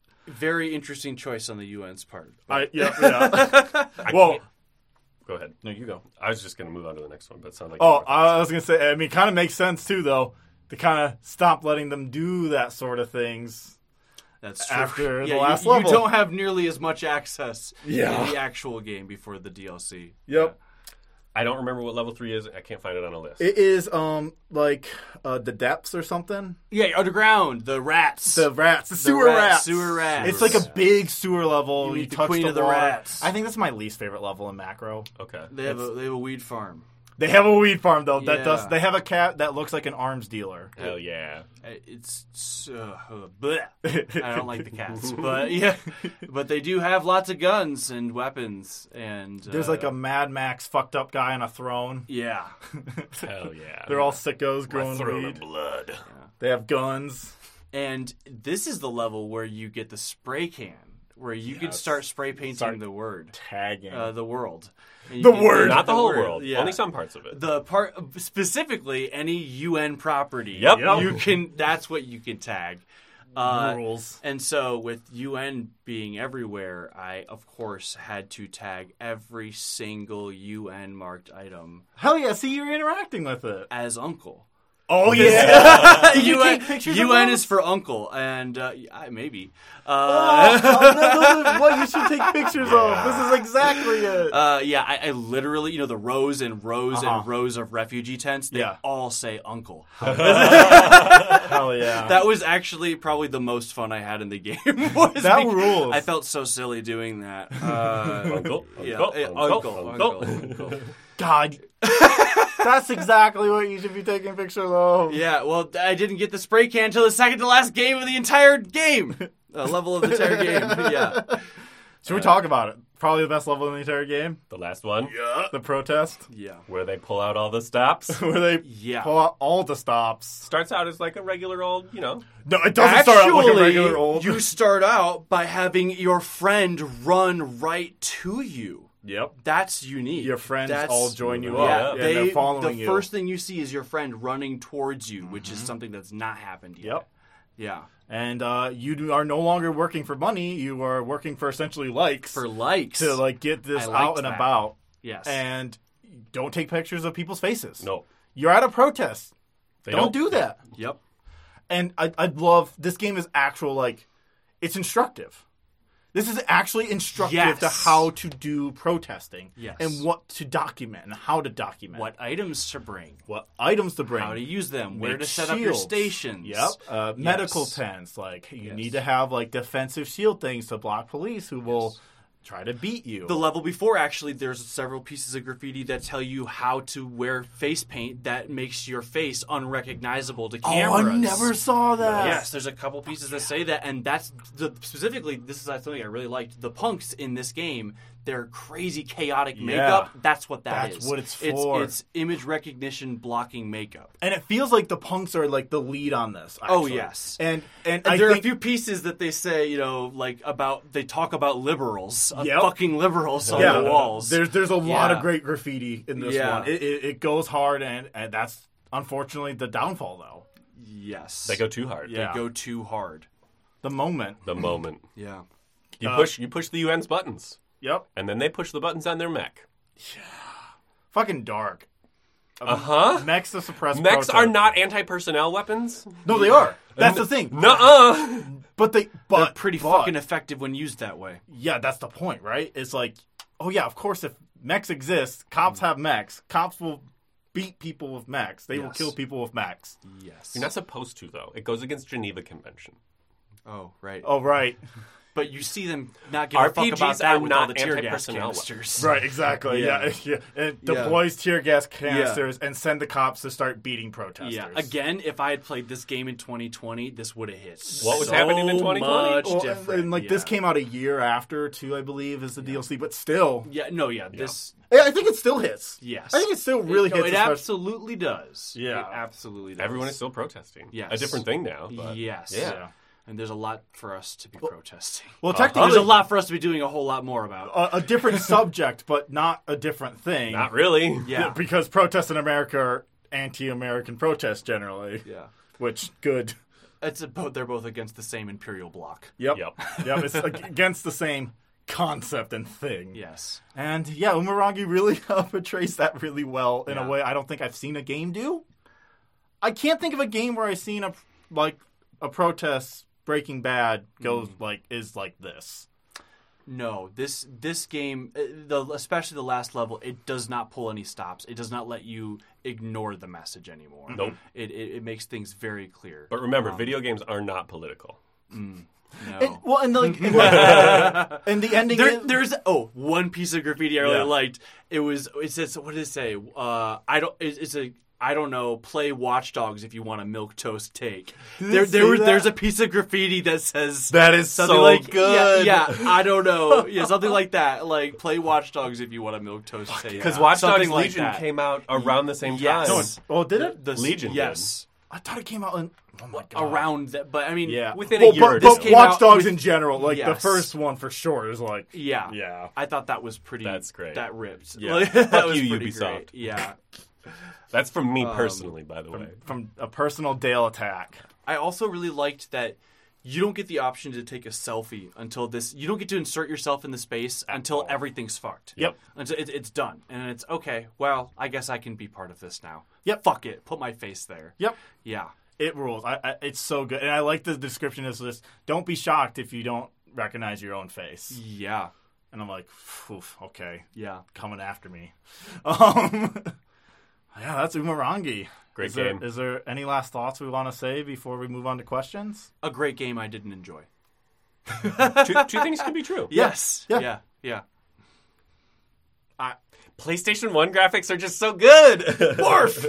S3: Very interesting choice on the U N's part.
S2: I yeah yeah.
S1: I
S2: Well,
S1: can't- Go ahead.
S2: no, you go.
S1: I was just going to move on to the next one, but it sounded like.
S2: Oh,
S1: you were-
S2: I was gonna say. I mean, kind of makes sense too, though, to kind of stop letting them do that sort of things.
S3: That's true.
S2: After the
S3: yeah,
S2: last
S3: you,
S2: level.
S3: you don't have nearly as much access
S2: Yeah.
S3: in the actual game before the D L C.
S2: Yep.
S1: I don't remember what level three is. I can't find it on a list.
S2: It is um like uh, the depths or something.
S3: Yeah, underground, the rats.
S2: The rats, the,
S3: The
S2: sewer
S3: rats,
S2: rats,
S3: sewer rats.
S2: It's like a big sewer level.
S3: You
S2: You,
S3: meet the
S2: touch
S3: queen
S2: the
S3: of the
S2: water.
S3: rats.
S2: I think that's my least favorite level in Macro.
S1: Okay.
S3: they have a they have a weed farm.
S2: They have a weed farm though. That
S3: Yeah.
S2: does. They have a cat that looks like an arms dealer.
S1: Hell yeah.
S3: Uh, It's uh, uh, bleh. I don't like the cats, but yeah, but they do have lots of guns and weapons, and uh,
S2: There's like a Mad Max fucked up guy on a throne.
S3: yeah.
S1: Hell yeah.
S2: They're all sickos
S1: My
S2: growing
S1: throat
S2: weed.
S1: of blood.
S2: They have guns.
S3: And this is the level where you get the spray can, where you could
S2: Yes.
S3: start spray painting
S2: Start
S3: the word,
S2: Tagging.
S3: uh, the world. And you
S2: The
S3: can-
S2: word.
S1: Not the, whole
S3: word,
S1: world.
S3: yeah.
S1: Only some parts of it.
S3: The part specifically any U N property.
S1: Yep.
S2: Yep.
S3: You can. That's what you can tag. Uh,
S2: Rules.
S3: And so, with U N being everywhere, I of course had to tag every single U N marked item
S2: Hell yeah! See, you're interacting with it.
S3: as uncle.
S2: Oh yeah. Did you
S3: U N,
S2: take pictures of
S3: U N
S2: those?
S3: is for uncle, and uh, I, maybe.
S2: Oh,
S3: Uh,
S2: oh, those are what you should take pictures of. This is exactly it.
S3: uh, yeah, I, I literally, you know, the rows and rows
S2: Uh-huh.
S3: and rows of refugee tents. They
S2: Yeah.
S3: all say uncle.
S2: Hell yeah.
S3: That was actually probably the most fun I had in the game. was
S2: That
S3: because
S2: rules.
S3: I felt so silly doing that. Uh,
S1: Uncle,
S3: yeah,
S1: uncle,
S3: eh,
S1: uncle,
S3: uncle,
S1: uncle.
S3: uncle.
S2: God. That's exactly what you should be taking pictures of.
S3: Yeah, well, I didn't get the spray can until the second to last game of the entire game. Uh, level of the entire game. Yeah.
S2: Should we talk about it? Probably the best level in the entire game.
S1: The last one,
S2: The protest,
S3: Yeah.
S1: where they pull out all the stops.
S2: where they
S3: Yeah.
S2: pull out all the stops.
S1: Starts out as like a regular old, you know.
S2: No, it doesn't start out like a
S3: Actually,
S2: regular old.
S3: you start out by having your friend run right to you.
S2: Yep.
S3: That's unique.
S2: Your friends
S3: That's,
S2: all join you
S1: Yeah,
S2: up.
S1: yeah,
S2: and they're
S3: they,
S2: following
S3: the
S2: you.
S3: first thing you see is your friend running towards you, which is something that's not happened yet.
S2: Yep.
S3: Yeah.
S2: And uh, you do- are no longer working for money. You are working for essentially likes
S3: For likes.
S2: to like get this
S3: I liked
S2: out and
S3: that.
S2: about.
S3: yes.
S2: And don't take pictures of people's faces.
S1: No,
S2: You're at a protest.
S1: they
S2: don't, do that.
S3: Yep.
S2: And I I love this game is actual like it's instructive. This is actually instructive
S3: Yes.
S2: to how to do protesting
S3: Yes.
S2: and what to document and how to document.
S3: What items to bring.
S2: what items to bring.
S3: How to use them. Where
S2: Make
S3: to set up your
S2: shields.
S3: stations.
S2: Yep. Uh, medical
S3: Yes.
S2: tents. Like you
S3: Yes.
S2: need to have like defensive shield things to block police who will try to beat you.
S3: The level before, actually, there's several pieces of graffiti that tell you how to wear face paint that makes your face unrecognizable to
S2: oh,
S3: cameras.
S2: I never saw that.
S3: Yes, there's a couple pieces that say that, and that's the, specifically. This is something I really liked. The punks in this game, their crazy chaotic makeup. That's what that
S2: That's
S3: is.
S2: what it's for.
S3: It's, image recognition blocking makeup.
S2: And it feels like the punks are like the lead on this.
S3: Oh,
S2: actually.
S3: yes.
S2: And and,
S3: And
S2: I
S3: there
S2: think,
S3: are a few pieces that they say, you know, like about they talk about liberals, uh,
S2: Yep.
S3: fucking liberals on
S2: yeah,
S3: the walls.
S2: There's there's a lot
S3: Yeah.
S2: of great graffiti in this
S3: Yeah.
S2: one. It, it, it goes hard, and, and that's unfortunately the downfall, though.
S3: yes,
S1: They go too hard.
S2: Yeah.
S3: They go too hard.
S2: The moment.
S1: The moment
S3: Yeah.
S1: you
S2: Uh,
S1: push, you push the U N's buttons,
S2: Yep.
S1: and then they push the buttons on their mech.
S2: Fucking dark.
S1: Uh huh.
S2: Mechs to suppress
S1: Mechs
S2: protest.
S1: are not anti-personnel weapons.
S2: No, they are. That's the thing.
S1: Nuh-uh.
S2: But they. But
S3: They're pretty
S2: but,
S3: fucking effective when used that way.
S2: Yeah, that's the point, right? It's like, oh yeah, of course, if mechs exist, cops have mechs. Cops will beat people with mechs. They will
S3: Yes.
S2: kill people with mechs.
S3: Yes.
S1: You're not supposed to, though. It goes against Geneva Convention.
S3: Oh, right.
S2: Oh right.
S3: But you see them not give a
S1: R
S3: fuck
S1: P
S3: about
S1: Gs
S3: that
S1: are
S3: with all
S1: not
S3: the tear gas
S1: anti-personnel
S3: canisters.
S2: Right, exactly. Yeah,
S3: Yeah.
S2: yeah. It
S3: Yeah.
S2: deploys tear gas canisters and send the cops to start beating protesters.
S3: Yeah. Again, if I had played this game in twenty twenty, this would have hit.
S1: What was
S3: so
S1: happening in twenty twenty?
S3: Much
S2: Well, and,
S3: different.
S2: and, like
S3: yeah.
S2: this came out a year after too, I believe, is the D L C, but still,
S3: Yeah. No. Yeah. This.
S2: yeah, I think it still hits.
S3: Yes.
S2: I think it still really
S3: it, no,
S2: hits.
S3: It
S2: especially-
S3: absolutely does.
S2: Yeah.
S3: It absolutely does.
S1: Everyone is still protesting.
S3: Yes.
S1: A different thing now. But
S3: Yes.
S1: Yeah.
S3: And there's a lot for us to be protesting.
S2: Well,
S1: Uh-huh.
S2: technically,
S3: There's a lot for us to be doing a whole lot more about.
S2: a, a different subject, but not a different thing.
S1: Not really.
S3: Yeah.
S2: because protests in America are anti-American protests generally.
S3: Yeah.
S2: Which good.
S3: It's a, both. They're both against the same imperial bloc.
S2: Yep.
S1: Yep.
S2: Yep. It's ag- against the same concept and thing.
S3: Yes.
S2: And yeah, Umurangi really uh, portrays that really well in
S3: Yeah.
S2: a way I don't think I've seen a game do. I can't think of a game where I've seen a like a protest Breaking Bad goes
S3: Mm.
S2: like is like this.
S3: No, this this game, uh, the especially the last level, it does not pull any stops. It does not let you ignore the message anymore.
S1: Nope.
S3: It it, it makes things very clear.
S1: But remember,
S3: Um,
S1: video games are not political.
S3: No.
S2: And, well, and like and, like, and the ending.
S3: There,
S2: is,
S3: there's oh one piece of graffiti I really
S2: Yeah.
S3: liked. It was it says what did it say? Uh, I don't. It, it's a I don't know. Play Watch Dogs if you want a milk toast take.
S2: Did it
S3: There
S2: say
S3: there was
S2: that?
S3: there's a piece of graffiti that says
S2: that is
S3: something
S2: so
S3: like
S2: good.
S3: Yeah, yeah, I don't know. Yeah, something like that. Like play Watch Dogs if you want a milk toast take.
S1: Because Watch Dogs
S3: Something like
S1: Legion
S3: that.
S1: came out around the same
S3: Yes.
S1: time.
S2: No, it's- oh, did it?
S3: The,
S1: Legion did.
S3: Yes.
S2: I thought it came out in. Oh my God.
S3: around that. But I mean,
S2: Yeah.
S3: within
S2: well,
S3: a year or
S2: but,
S3: two.
S2: but
S3: Came
S2: Watch
S3: out
S2: Dogs
S3: with-
S2: in general, like the
S3: Yes.
S2: first one for sure, is like,
S3: Yeah,
S2: yeah.
S3: I thought that was pretty.
S1: That's great.
S3: That ripped.
S1: Yeah.
S3: Like, that
S1: Fuck
S3: was
S1: you,
S3: pretty
S1: Ubisoft.
S3: great. Yeah.
S1: That's from me
S3: Um,
S1: personally, by the way.
S2: From a personal Dale attack.
S3: I also really liked that you don't get the option to take a selfie until this. You don't get to insert yourself in the space until
S1: all.
S3: everything's fucked.
S2: Yep.
S3: Until it, it's done, and it's okay. Well, I guess I can be part of this now.
S2: Yep.
S3: Fuck it. Put my face there.
S2: Yep.
S3: Yeah.
S2: It rules. I, I, it's so good. And I like the description is just, don't be shocked if you don't recognize your own face.
S3: Yeah.
S2: And I'm like, oof, okay,
S3: Yeah.
S2: coming after me. Um, yeah, that's Umurangi.
S1: Great
S2: is there,
S1: game.
S2: Is there any last thoughts we want to say before we move on to questions?
S3: A great game I didn't enjoy.
S1: two, two things can be true.
S3: Yes.
S2: Yeah.
S3: Yeah. Yeah.
S1: Uh, PlayStation one graphics are just so good.
S3: Barf.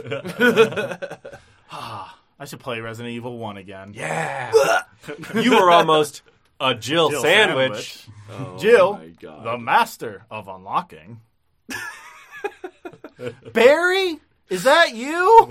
S2: I should play Resident Evil one again.
S1: Yeah. You were almost a Jill,
S2: Jill
S1: sandwich.
S3: Oh,
S2: Jill,
S3: my God.
S2: the master of unlocking. Barry, is that you?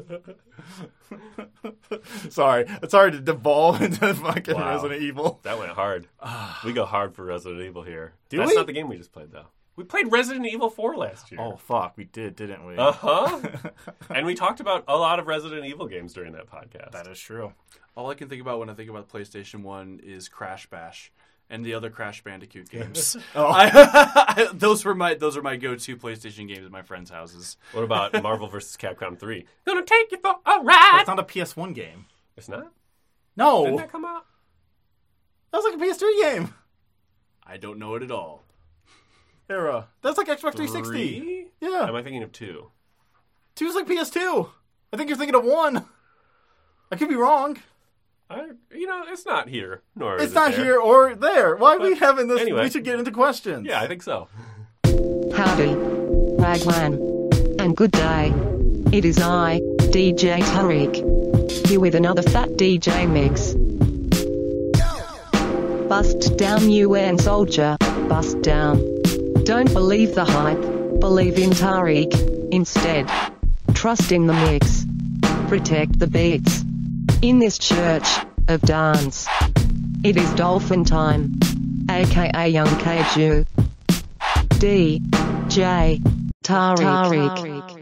S2: Sorry, it's hard to devolve into fucking
S1: Wow.
S2: Resident Evil.
S1: That went hard. We go hard for Resident Evil here.
S2: Do
S1: That's
S2: we?
S1: not the game we just played, though. We played Resident Evil four last year.
S2: Oh fuck, we did, didn't we?
S1: Uh huh. And we talked about a lot of Resident Evil games during that podcast.
S2: That is true.
S3: All I can think about when I think about PlayStation one is Crash Bash and the other Crash Bandicoot games.
S2: Oh.
S3: I, those were my those are my go-to PlayStation games at my friends' houses.
S1: What about Marvel versus. Capcom three? Gonna take you for a ride.
S2: That's not a P S one game.
S1: It's not?
S2: No,
S1: Didn't
S2: that
S1: that come out?
S2: was like a P S three game.
S3: I don't know it at all.
S2: Era. That's like Xbox three sixty.
S1: Three?
S2: Yeah,
S1: Am I thinking of two?
S2: two's like P S two. I think you're thinking of one. I could be wrong.
S1: I, you know, it's not here. Nor
S2: It's
S1: is it
S2: not
S1: there.
S2: here or there. Why are we
S1: But
S2: having this?
S1: anyway.
S2: We should get into questions.
S1: Yeah, I think so.
S4: Howdy, Raglan, and good day. It is I, D J Tariq, here with another fat D J mix. Bust down U N soldier, bust down. Don't believe the hype, believe in Tariq, instead. Trust in the mix. Protect the beats. In this church of dance, it is dolphin time, aka Young Kaiju. D J Tariq. Tariq.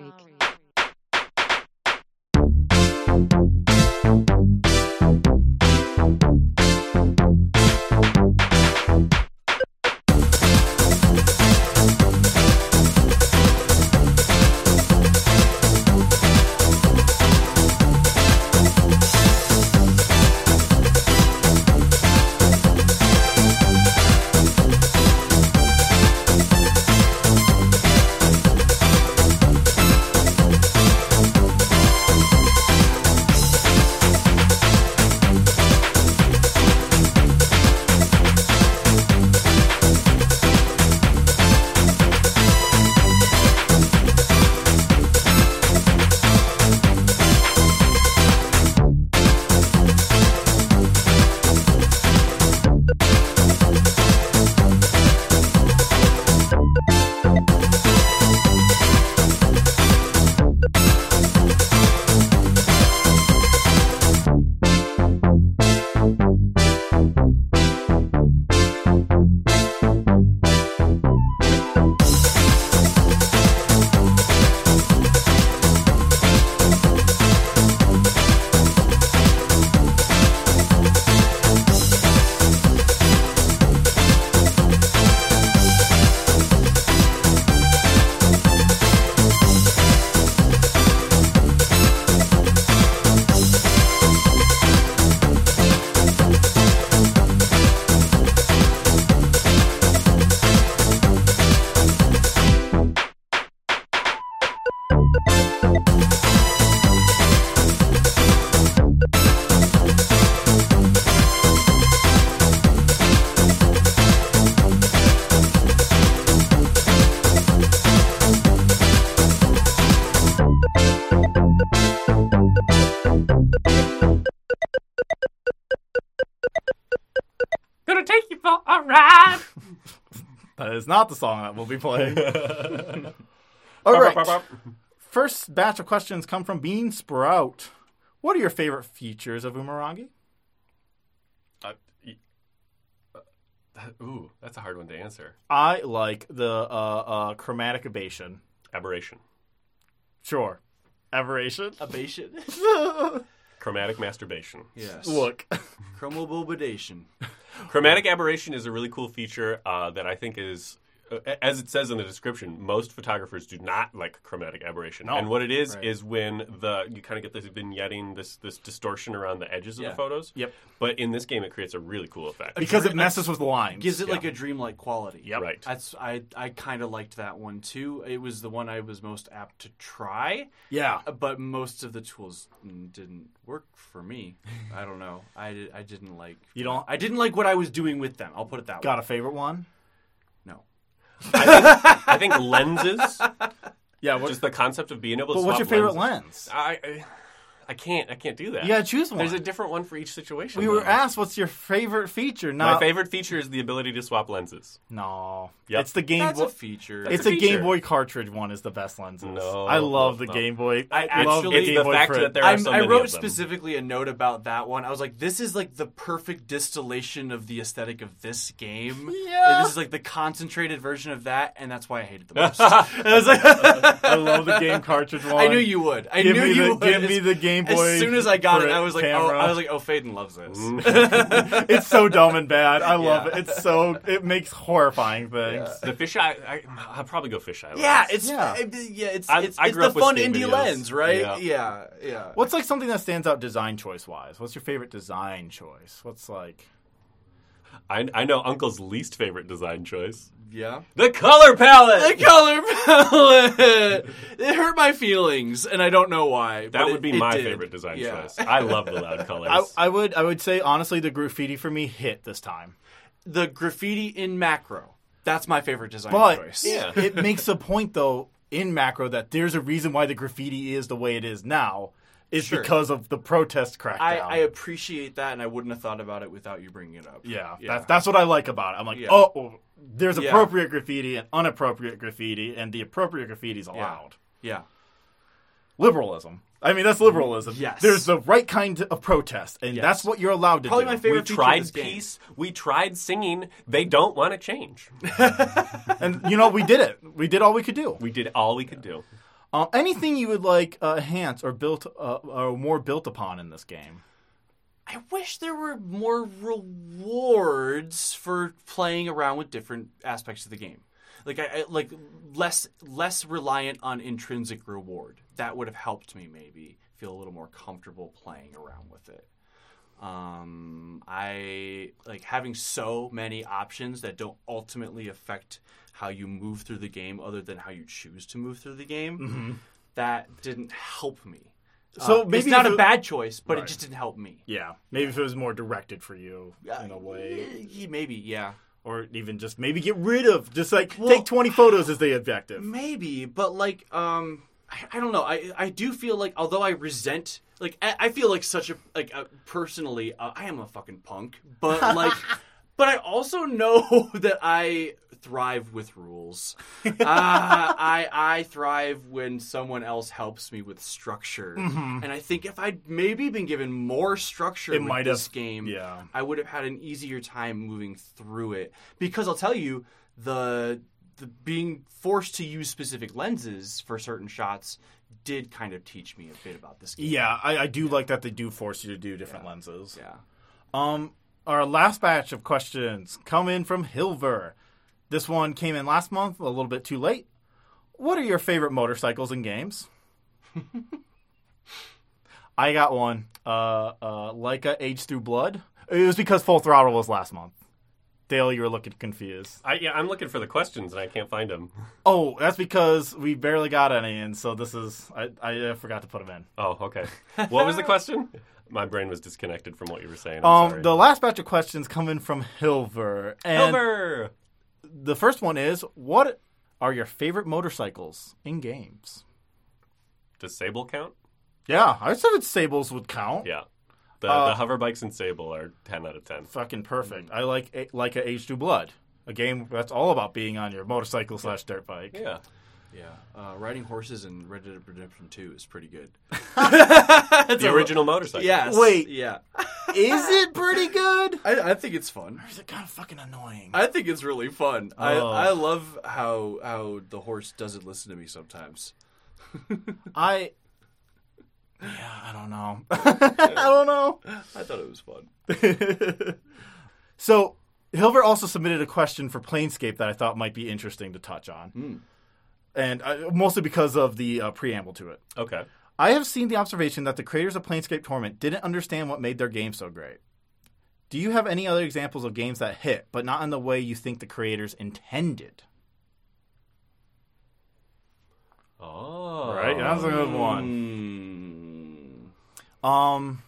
S1: Gonna take you for a ride.
S2: That is not the song that we'll be playing. All right. First batch of questions come from Bean Sprout. What are your favorite features of Umurangi?
S1: Uh, y- uh, ooh, that's a hard one to answer.
S2: I like the uh, uh, chromatic aberration.
S1: Aberration.
S2: Sure. Aberration?
S3: Abation.
S1: Chromatic masturbation.
S3: Yes.
S2: Look.
S3: Chromobulbidation.
S1: Chromatic aberration is a really cool feature uh, that I think is, uh, as it says in the description, most photographers do not like chromatic aberration.
S2: No.
S1: And what it is
S3: Right.
S1: is when the you kind of get this vignetting, this this distortion around the edges of
S3: Yeah.
S1: the photos.
S2: Yep.
S1: But in this game, it creates a really cool effect.
S2: Because it messes with the lines.
S3: Gives it
S2: Yeah.
S3: like a dreamlike quality.
S2: Yep.
S1: Right.
S3: That's I I kind of liked that one too. It was the one I was most apt to try,
S2: Yeah.
S3: but most of the tools didn't work for me. I don't know. I, did, I didn't like.
S2: You don't-
S3: I didn't like what I was doing with them. I'll put it that
S2: Got
S3: way.
S2: a favorite one?
S3: No.
S1: I think lenses,
S2: Yeah. What,
S1: just the concept of being able to
S2: but
S1: swap
S2: what's your favorite
S1: lenses.
S2: lens?
S1: I, I I can't I can't do that.
S2: You gotta choose one.
S1: There's a different one for each situation.
S2: we were
S1: though.
S2: asked what's your favorite feature.
S1: My
S2: Not
S1: favorite feature is the ability to swap lenses.
S2: No.
S1: Yep.
S2: It's the Game
S3: That's
S2: Boy.
S3: a feature.
S1: That's
S2: It's
S1: a
S2: a, Game
S1: feature.
S2: Boy cartridge one is the best lenses.
S1: No,
S2: I love
S1: no,
S2: the
S1: no.
S2: Game Boy.
S3: I
S2: I love
S3: actually-
S2: the
S1: It's
S2: Game
S1: the
S2: Boy
S1: fact
S2: for
S1: that
S2: it.
S1: there are
S3: I'm-
S1: so
S3: I
S1: many
S3: wrote
S1: of them.
S3: specifically a note about that one. I was like, this is like the perfect distillation of the aesthetic of this game.
S2: Yeah.
S3: And this is like the concentrated version of that, and that's why I hated it the most. I was like,
S2: I love the game cartridge one.
S3: I knew you would. I
S2: Give
S3: knew
S2: me
S3: you
S2: the-
S3: would.
S2: give
S3: As-
S2: me the Game Boy
S3: As soon as I got
S2: for
S3: it, I was like, oh,
S2: camera.
S3: I was like, oh, Faden loves this.
S2: It's so dumb and bad. I love
S3: Yeah.
S2: it. It's so it makes horrifying things.
S1: The fisheye, I, I'll probably go fisheye.
S3: Yeah,
S1: lens.
S3: it's
S2: Yeah.
S3: yeah, yeah it's
S1: I-
S3: it's,
S1: I
S3: it's
S1: grew
S3: the
S1: up with
S3: fun
S1: skate
S3: indie
S1: videos.
S3: lens, right?
S1: Yeah.
S3: Yeah, yeah.
S2: What's like something that stands out design choice wise? What's your favorite design choice? What's like
S1: I, I know Uncle's least favorite design choice.
S3: Yeah.
S1: The color palette!
S3: The color palette. It hurt my feelings, and I don't know why.
S1: That
S3: but
S1: would
S3: it-
S1: be
S3: it
S1: my
S3: did.
S1: favorite design
S3: Yeah.
S1: choice. I love the loud colors.
S2: I, I would I would say honestly the graffiti for me hit this time.
S3: The graffiti in macro. That's my favorite design
S2: But
S3: choice.
S1: Yeah.
S2: it makes a point though in macro that there's a reason why the graffiti is the way it is now. Is
S3: Sure.
S2: because of the protest crackdown.
S3: I, I appreciate that, and I wouldn't have thought about it without you bringing it up.
S2: Yeah,
S3: Yeah.
S2: That's, that's what I like about it. I'm like,
S3: Yeah.
S2: oh, oh, there's
S3: Yeah.
S2: appropriate graffiti and inappropriate graffiti, and the appropriate graffiti is allowed.
S3: Yeah.
S2: Liberalism. I mean, that's liberalism.
S3: Yes.
S2: There's the right kind of protest, and
S3: Yes.
S2: that's what you're allowed to
S3: Probably
S2: do.
S3: my favorite
S1: we
S3: feature of
S1: tried
S3: this game.
S1: peace. We tried singing. They don't want to change.
S2: And you know, we did it. We did all we could do.
S1: We did all we could do.
S2: Uh, anything you would like uh, enhance or built uh, or more built upon in this game?
S3: I wish there were more rewards for playing around with different aspects of the game. Like I, I like less less reliant on intrinsic reward. That would have helped me maybe feel a little more comfortable playing around with it. Um, I like having so many options that don't ultimately affect how you move through the game, other than how you choose to move through the game. That didn't help me.
S2: So
S3: Uh,
S2: maybe
S3: it's not
S2: if
S3: a
S2: it-
S3: bad choice, but
S2: Right.
S3: it just didn't help me.
S2: Yeah, maybe if it was more directed for you in a way,
S3: Yeah, maybe, yeah.
S2: or even just maybe get rid of just like
S3: Well-
S2: take twenty photos as the objective.
S3: Maybe, but like, um, I, I don't know. I I do feel like, although I resent, like, I, I feel like such a like uh, personally, uh, I am a fucking punk, but like, but I also know that I thrive with rules. uh, I I thrive when someone else helps me with structure, and I think if I'd maybe been given more structure
S2: It
S3: with
S2: might
S3: this
S2: have-
S3: game,
S2: yeah.
S3: I would have had an easier time moving through it. Because I'll tell you, the the being forced to use specific lenses for certain shots did kind of teach me a bit about this game.
S2: Yeah, I, I do like that they do force you to do different lenses.
S3: Yeah.
S2: Um, our last batch of questions come in from Hilver. This one came in last month, a little bit too late. What are your favorite motorcycles in games? I got one. Uh, uh, Leica Age Through Blood. It was because Full Throttle was last month. Dale, you were looking confused.
S1: I, yeah, I'm looking for the questions and I can't find them.
S2: Oh, that's because we barely got any in, so this is... I, I uh, forgot to put them in.
S1: Oh, okay. What was the question? My brain was disconnected from what you were saying. I'm
S2: Um,
S1: sorry.
S2: the last batch of questions come in from Hilver. And
S1: Hilver!
S2: the first one is, what are your favorite motorcycles in games?
S1: Does Sable count?
S2: Yeah, I said Sables would count.
S1: Yeah. The,
S2: Uh,
S1: the hover bikes in Sable are ten out of ten.
S2: Fucking perfect. I like like a Age to Blood, a game that's all about being on your motorcycle slash dirt bike.
S1: Yeah.
S3: Yeah, uh, riding horses in Red Dead Redemption two is pretty good.
S1: The original motorcycle.
S3: Yes.
S2: Wait.
S3: Yeah.
S2: Is it pretty good?
S3: I, I think it's fun.
S2: Or is it kind of fucking annoying?
S3: I think it's really fun.
S2: Oh.
S3: I, I love how how the horse doesn't listen to me sometimes.
S2: I. Yeah, I don't know. I don't know.
S3: I thought it was fun.
S2: So, Hilbert also submitted a question for Planescape that I thought might be interesting to touch on.
S3: Mm.
S2: And uh, mostly because of the uh, preamble to it.
S1: Okay.
S2: I have seen the observation that the creators of Planescape Torment didn't understand what made their game so great. Do you have any other examples of games that hit, but not in the way you think the creators intended?
S1: Oh.
S2: Right? That's a good one.
S3: Mm.
S2: Um,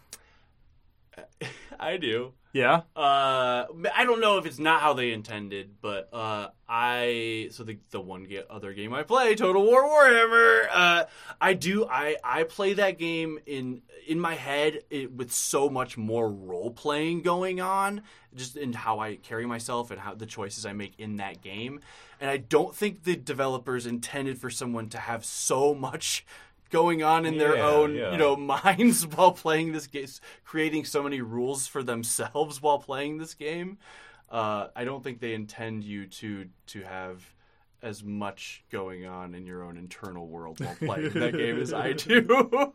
S3: I do.
S2: yeah?
S3: Uh, I don't know if it's not how they intended, but uh, I so the the one get other game I play, Total War Warhammer. Uh, I do I I play that game in in my head it, with so much more role playing going on, just in how I carry myself and how the choices I make in that game. And I don't think the developers intended for someone to have so much going on in their
S1: Yeah,
S3: own,
S1: yeah.
S3: you know, minds while playing this game, creating so many rules for themselves while playing this game. Uh, I don't think they intend you to to have as much going on in your own internal world while playing that game as I do.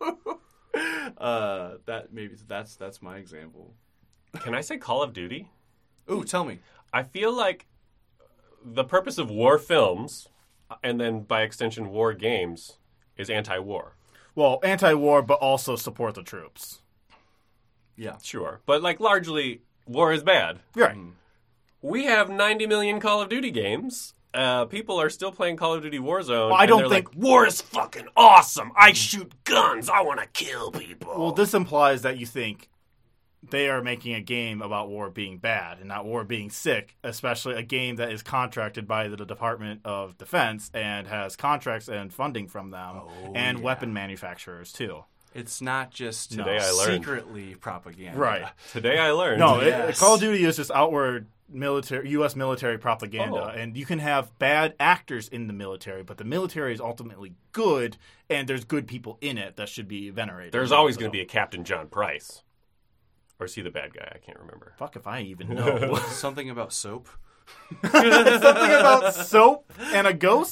S3: uh, that maybe that's that's my example.
S1: Can I say Call of Duty?
S3: Ooh, tell me.
S1: I feel like the purpose of war films, and then by extension war games, is anti-war.
S2: Well, anti-war, but also support the troops.
S3: Yeah.
S1: Sure. But, like, largely, war is bad.
S2: Right.
S1: We have ninety million Call of Duty games. Uh, people are still playing Call of Duty Warzone.
S2: Well, I
S1: and
S2: don't
S1: they're
S2: think-
S1: like, war is fucking awesome. I shoot guns. I want to kill people.
S2: Well, this implies that you think they are making a game about war being bad and not war being sick, especially a game that is contracted by the Department of Defense and has contracts and funding from them
S3: Oh,
S2: and
S3: yeah.
S2: weapon manufacturers, too.
S3: It's not just
S1: Today I learned.
S3: secretly propaganda.
S2: Right.
S1: Today I learned.
S2: No,
S3: Yes.
S2: it, Call of Duty is just outward military, U S military propaganda,
S1: Oh.
S2: and you can have bad actors in the military, but the military is ultimately good, and there's good people in it that should be venerated.
S1: There's always going to be a Captain John Price. Or is he the bad guy? I can't remember.
S2: Fuck if I even know.
S3: Something about soap.
S2: Something about soap and a ghost?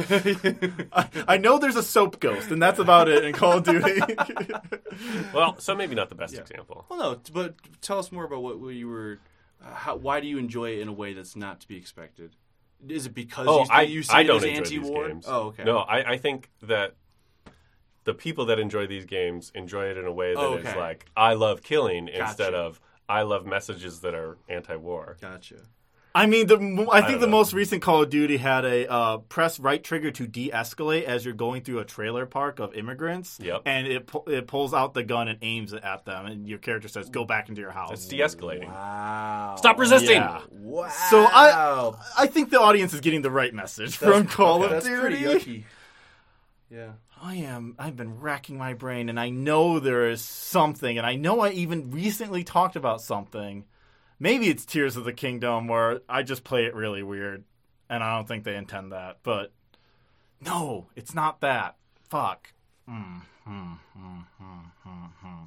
S2: I, I know there's a soap ghost, and that's about it in Call of Duty.
S1: Well, so maybe not the best example.
S3: Well, no, but tell us more about what, what you were. Uh, how, why do you enjoy it in a way that's not to be expected? Is it because
S1: Oh,
S3: you,
S1: I,
S3: you see
S1: I
S3: it
S1: don't
S3: as
S1: enjoy
S3: anti-war?
S1: these games.
S3: Oh, okay.
S1: No, I, I think that the people that enjoy these games enjoy it in a way that
S3: Oh,
S1: is
S3: okay.
S1: like, I love killing instead
S3: Gotcha.
S1: of I love messages that are anti-war.
S3: Gotcha.
S2: I mean, the mo- I think
S1: don't
S2: the
S1: know.
S2: most recent Call of Duty had a uh, press right trigger to de-escalate as you're going through a trailer park of immigrants.
S1: Yep.
S2: And it pu- it pulls out the gun and aims it at them, and your character says, "Go back into your house."
S1: It's de-escalating.
S3: Wow.
S1: Stop resisting!
S2: Yeah.
S3: Wow.
S2: So I I think the audience is getting the right message from Call of
S3: That's
S2: Duty.
S3: pretty yucky. Yeah.
S2: I am. I've been racking my brain, and I know there is something, and I know I even recently talked about something. Maybe it's Tears of the Kingdom, where I just play it really weird, and I don't think they intend that. But no, it's not that. Fuck. Mm, mm, mm, mm, mm, mm.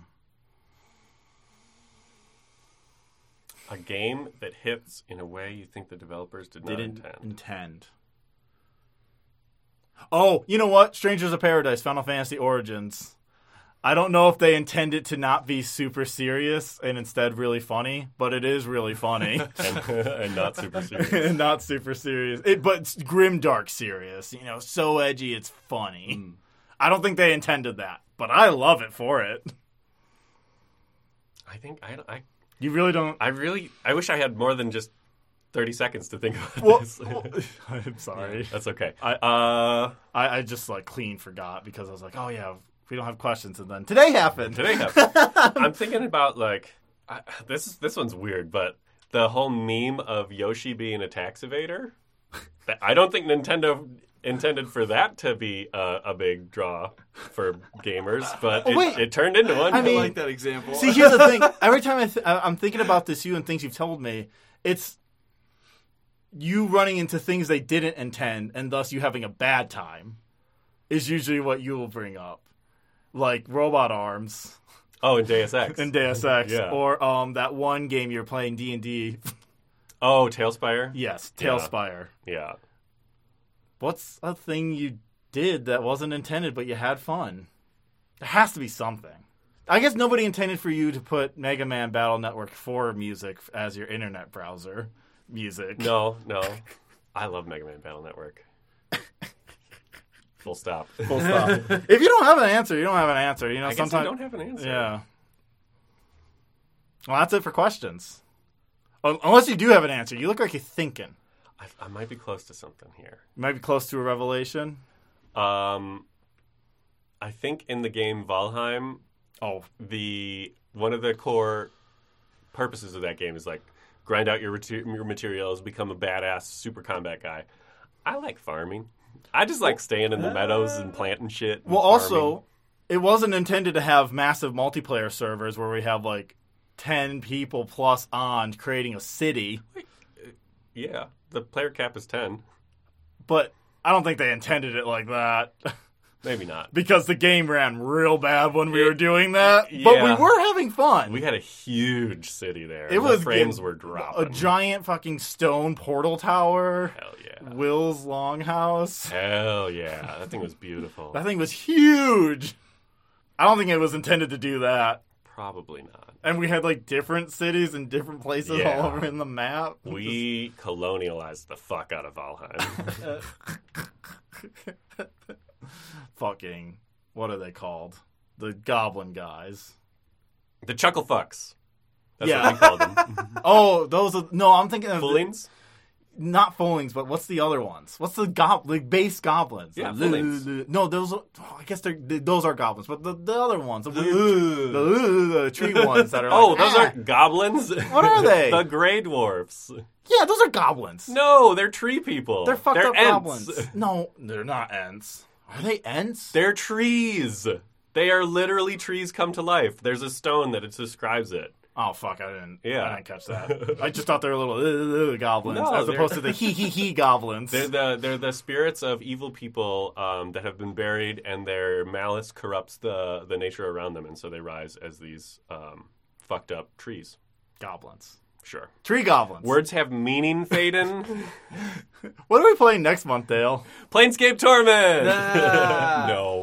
S1: A game that hits in a way you think the developers did not
S2: Didn't
S1: intend.
S2: intend. Oh, you know what? Strangers of Paradise, Final Fantasy Origins. I don't know if they intend it to not be super serious and instead really funny, but it is really funny.
S1: and, and not super serious.
S2: And not super serious. It, but it's grim dark serious. You know, so edgy it's funny.
S3: Mm.
S2: I don't think they intended that, but I love it for it.
S1: I think I, I
S2: You really don't.
S1: I really I wish I had more than just thirty seconds to think about
S2: Well,
S1: this.
S2: I'm sorry.
S1: That's okay.
S2: I-
S1: uh,
S2: I, I just like clean forgot because I was like, oh yeah, we don't have questions, and then today happened.
S1: today happened. I'm thinking about like I, this. This one's weird, but the whole meme of Yoshi being a tax evader. that- I don't think Nintendo intended for that to be a, a big draw for gamers, but
S2: Oh,
S1: it,
S2: wait.
S1: it turned into one.
S2: I
S3: I
S2: mean-
S3: like that example.
S2: See, here's the thing. Every time I th- I- I'm thinking about this, you and things you've told me, it's you running into things they didn't intend, and thus you having a bad time, is usually what you will bring up. Like robot arms
S1: Oh, in Deus Ex.
S2: in Deus Ex.
S1: Yeah.
S2: Or um, that one game you're playing, D and D.
S1: Oh, Tailspire?
S2: Yes,
S1: Yeah.
S2: Tailspire.
S1: Yeah.
S2: What's a thing you did that wasn't intended but you had fun? There has to be something. I guess nobody intended for you to put Mega Man Battle Network four music as your internet browser music.
S1: No, no. I love Mega Man Battle Network. Full stop.
S2: Full stop. If you don't have an answer, you don't have an answer. You know,
S1: I guess
S2: sometimes
S1: I don't have an answer.
S2: Yeah. Well, that's it for questions. Un- Unless you do have an answer. You look like you're thinking.
S1: I, I might be close to something here.
S2: You might be close to a revelation.
S1: Um, I think in the game Valheim,
S2: Oh,
S1: the one of the core purposes of that game is like grind out your, mater- your materials, become a badass super combat guy. I like farming. I just like staying in the meadows and planting shit. and
S2: well, also,
S1: farming.
S2: it wasn't intended to have massive multiplayer servers where we have like ten people plus on creating a city.
S1: yeah, the player cap is ten.
S2: But I don't think they intended it like that.
S1: Maybe not.
S2: Because the game ran real bad when we
S1: It-
S2: were doing that. But we
S1: yeah.
S2: were having fun.
S1: We had a huge city there.
S2: it
S1: The
S2: was
S1: frames
S2: good-
S1: were dropping.
S2: A giant fucking stone portal tower.
S1: Hell yeah.
S2: Will's Longhouse.
S1: Hell yeah. That thing was beautiful.
S2: That thing was huge. I don't think it was intended to do that.
S1: Probably not.
S2: And we had like different cities and different places
S1: Yeah.
S2: all over in the map.
S1: We colonialized the fuck out of Valheim.
S2: Fucking, what are they called? The goblin guys.
S1: The Chuckle Fucks. That's
S2: Yeah.
S1: what we called them.
S2: Oh, those are, no, I'm thinking of,
S1: Foolings?
S2: not Foolings, but what's the other ones? What's the gob, the base goblins?
S1: Yeah,
S2: The-
S1: Foolings.
S2: No, those are, oh, I guess they're, those are goblins, but the, the other ones, the, weird, the, the tree ones that are
S1: Oh,
S2: like,
S1: those
S2: "Ah."
S1: aren't goblins?
S2: What are they?
S1: The Grey Dwarfs.
S2: Yeah, those are goblins.
S1: No, they're tree people.
S2: They're fucked up
S1: Ents.
S2: goblins. No, they're not Ents. Are they Ents?
S1: They're trees. They are literally trees come to life. There's a stone that it describes it.
S2: Oh fuck! I didn't.
S1: Yeah.
S2: I didn't catch that. I just thought they were little uh, uh, goblins,
S1: No,
S2: as
S1: they're-
S2: opposed to the hee hee hee goblins.
S1: They're the they're the spirits of evil people um, that have been buried, and their malice corrupts the the nature around them, and so they rise as these um, fucked up trees.
S2: Goblins.
S1: Sure.
S2: Tree goblins.
S1: Words have meaning, Faden.
S2: What are we playing next month, Dale?
S1: Planescape Torment.
S3: Ah.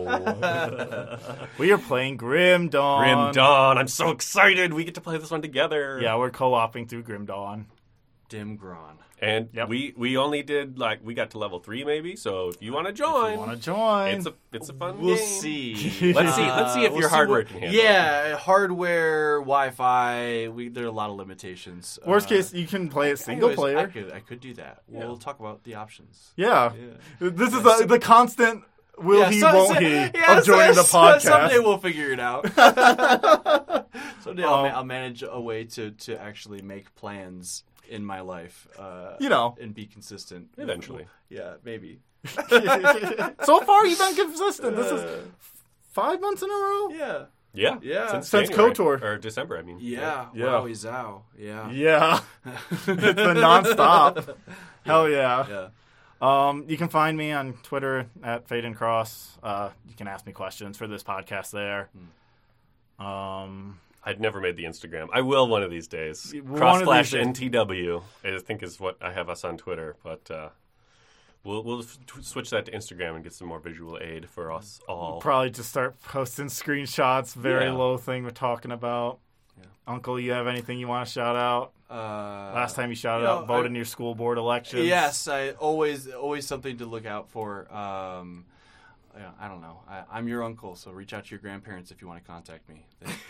S1: No.
S2: We are playing Grim Dawn.
S1: Grim Dawn. I'm so excited. We get to play this one together.
S2: Yeah, we're co-oping through Grim Dawn.
S3: Dimgron.
S1: And
S2: Yep.
S1: we we only did like we got to level three maybe. So if you want to
S2: If
S1: join,
S2: you want to join?
S1: it's a it's a fun
S3: We'll
S1: game.
S3: see.
S1: Let's see. Let's see if
S3: Uh,
S1: your
S3: we'll see
S1: hardware
S3: what-
S1: can handle it.
S3: Yeah, hardware, Wi-Fi. We there are a lot of limitations.
S2: Worst
S3: Uh,
S2: case, you can play it single
S3: anyways,
S2: player.
S3: I could I could do that.
S1: Yeah.
S3: We'll talk about the options.
S2: Yeah.
S3: Yeah.
S2: This is
S3: Yeah,
S2: the,
S3: so-
S2: the constant will
S3: Yeah,
S2: he,
S3: so-
S2: won't
S3: so-
S2: he
S3: yeah,
S2: of joining
S3: so-
S2: the
S3: so-
S2: podcast.
S3: Someday we'll figure it out. Someday I'll,
S2: Um,
S3: ma- I'll manage a way to, to actually make plans in my life. Uh,
S2: You know.
S3: and be consistent.
S1: Eventually.
S3: Yeah, maybe.
S2: So far, you've been consistent. This is five months in a row?
S3: Yeah.
S1: Yeah.
S3: Yeah.
S1: Since,
S2: Since
S1: January.
S2: KOTOR.
S1: Or December, I mean.
S3: Yeah.
S2: Yeah.
S3: Wow, Zao. Yeah.
S2: Yeah. It's been nonstop. Hell yeah.
S3: Yeah.
S2: Um, you can find me on Twitter at Fade and Cross. Uh, you can ask me questions for this podcast there. Um,
S1: I'd never made the Instagram. I will one of these days.
S2: One of
S1: Cross
S2: these
S1: slash
S2: days.
S1: N T W, I think is what I have us on Twitter. But uh, we'll we'll f- switch that to Instagram and get some more visual aid for us all.
S2: probably just start posting screenshots. Very
S1: Yeah.
S2: low thing we're talking about.
S3: Yeah.
S2: Uncle, you have anything you want to shout out?
S3: Uh,
S2: Last time you shouted
S3: you know,
S2: out vote
S3: I-
S2: in your school board elections.
S3: Yes, I always always something to look out for. Um, yeah, I don't know. I, I'm your uncle, so reach out to your grandparents if you want to contact me.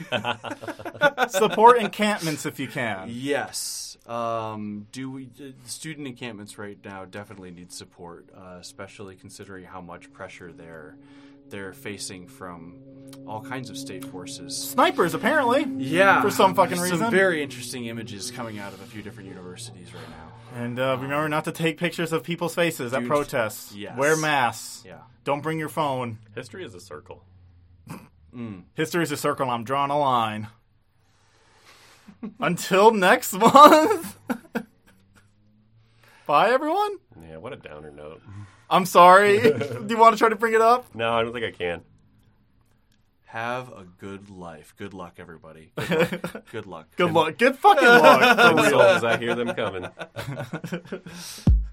S2: Support encampments if you can.
S3: Yes. Um, do we? Uh, student encampments right now definitely need support, uh, especially considering how much pressure they're they're facing from all kinds of state forces.
S2: Snipers, apparently.
S3: Yeah,
S2: For some fucking
S3: Some
S2: reason.
S3: very interesting images coming out of a few different universities right now.
S2: And uh, remember not to take pictures of people's faces at
S3: Dude,
S2: protests.
S3: yes.
S2: Wear masks.
S3: Yeah.
S2: Don't bring your phone.
S1: History is a circle.
S2: History is a circle, and I'm drawing a line. Until next month. Bye, everyone.
S1: Yeah, what a downer note.
S2: I'm sorry. Do you want to try to bring it up?
S1: No, I don't think I can.
S3: Have a good life. Good luck, everybody. Good luck. Good luck.
S2: Good
S3: And-
S2: luck. Good fucking luck. For
S1: Insult
S2: real.
S1: as I hear them coming.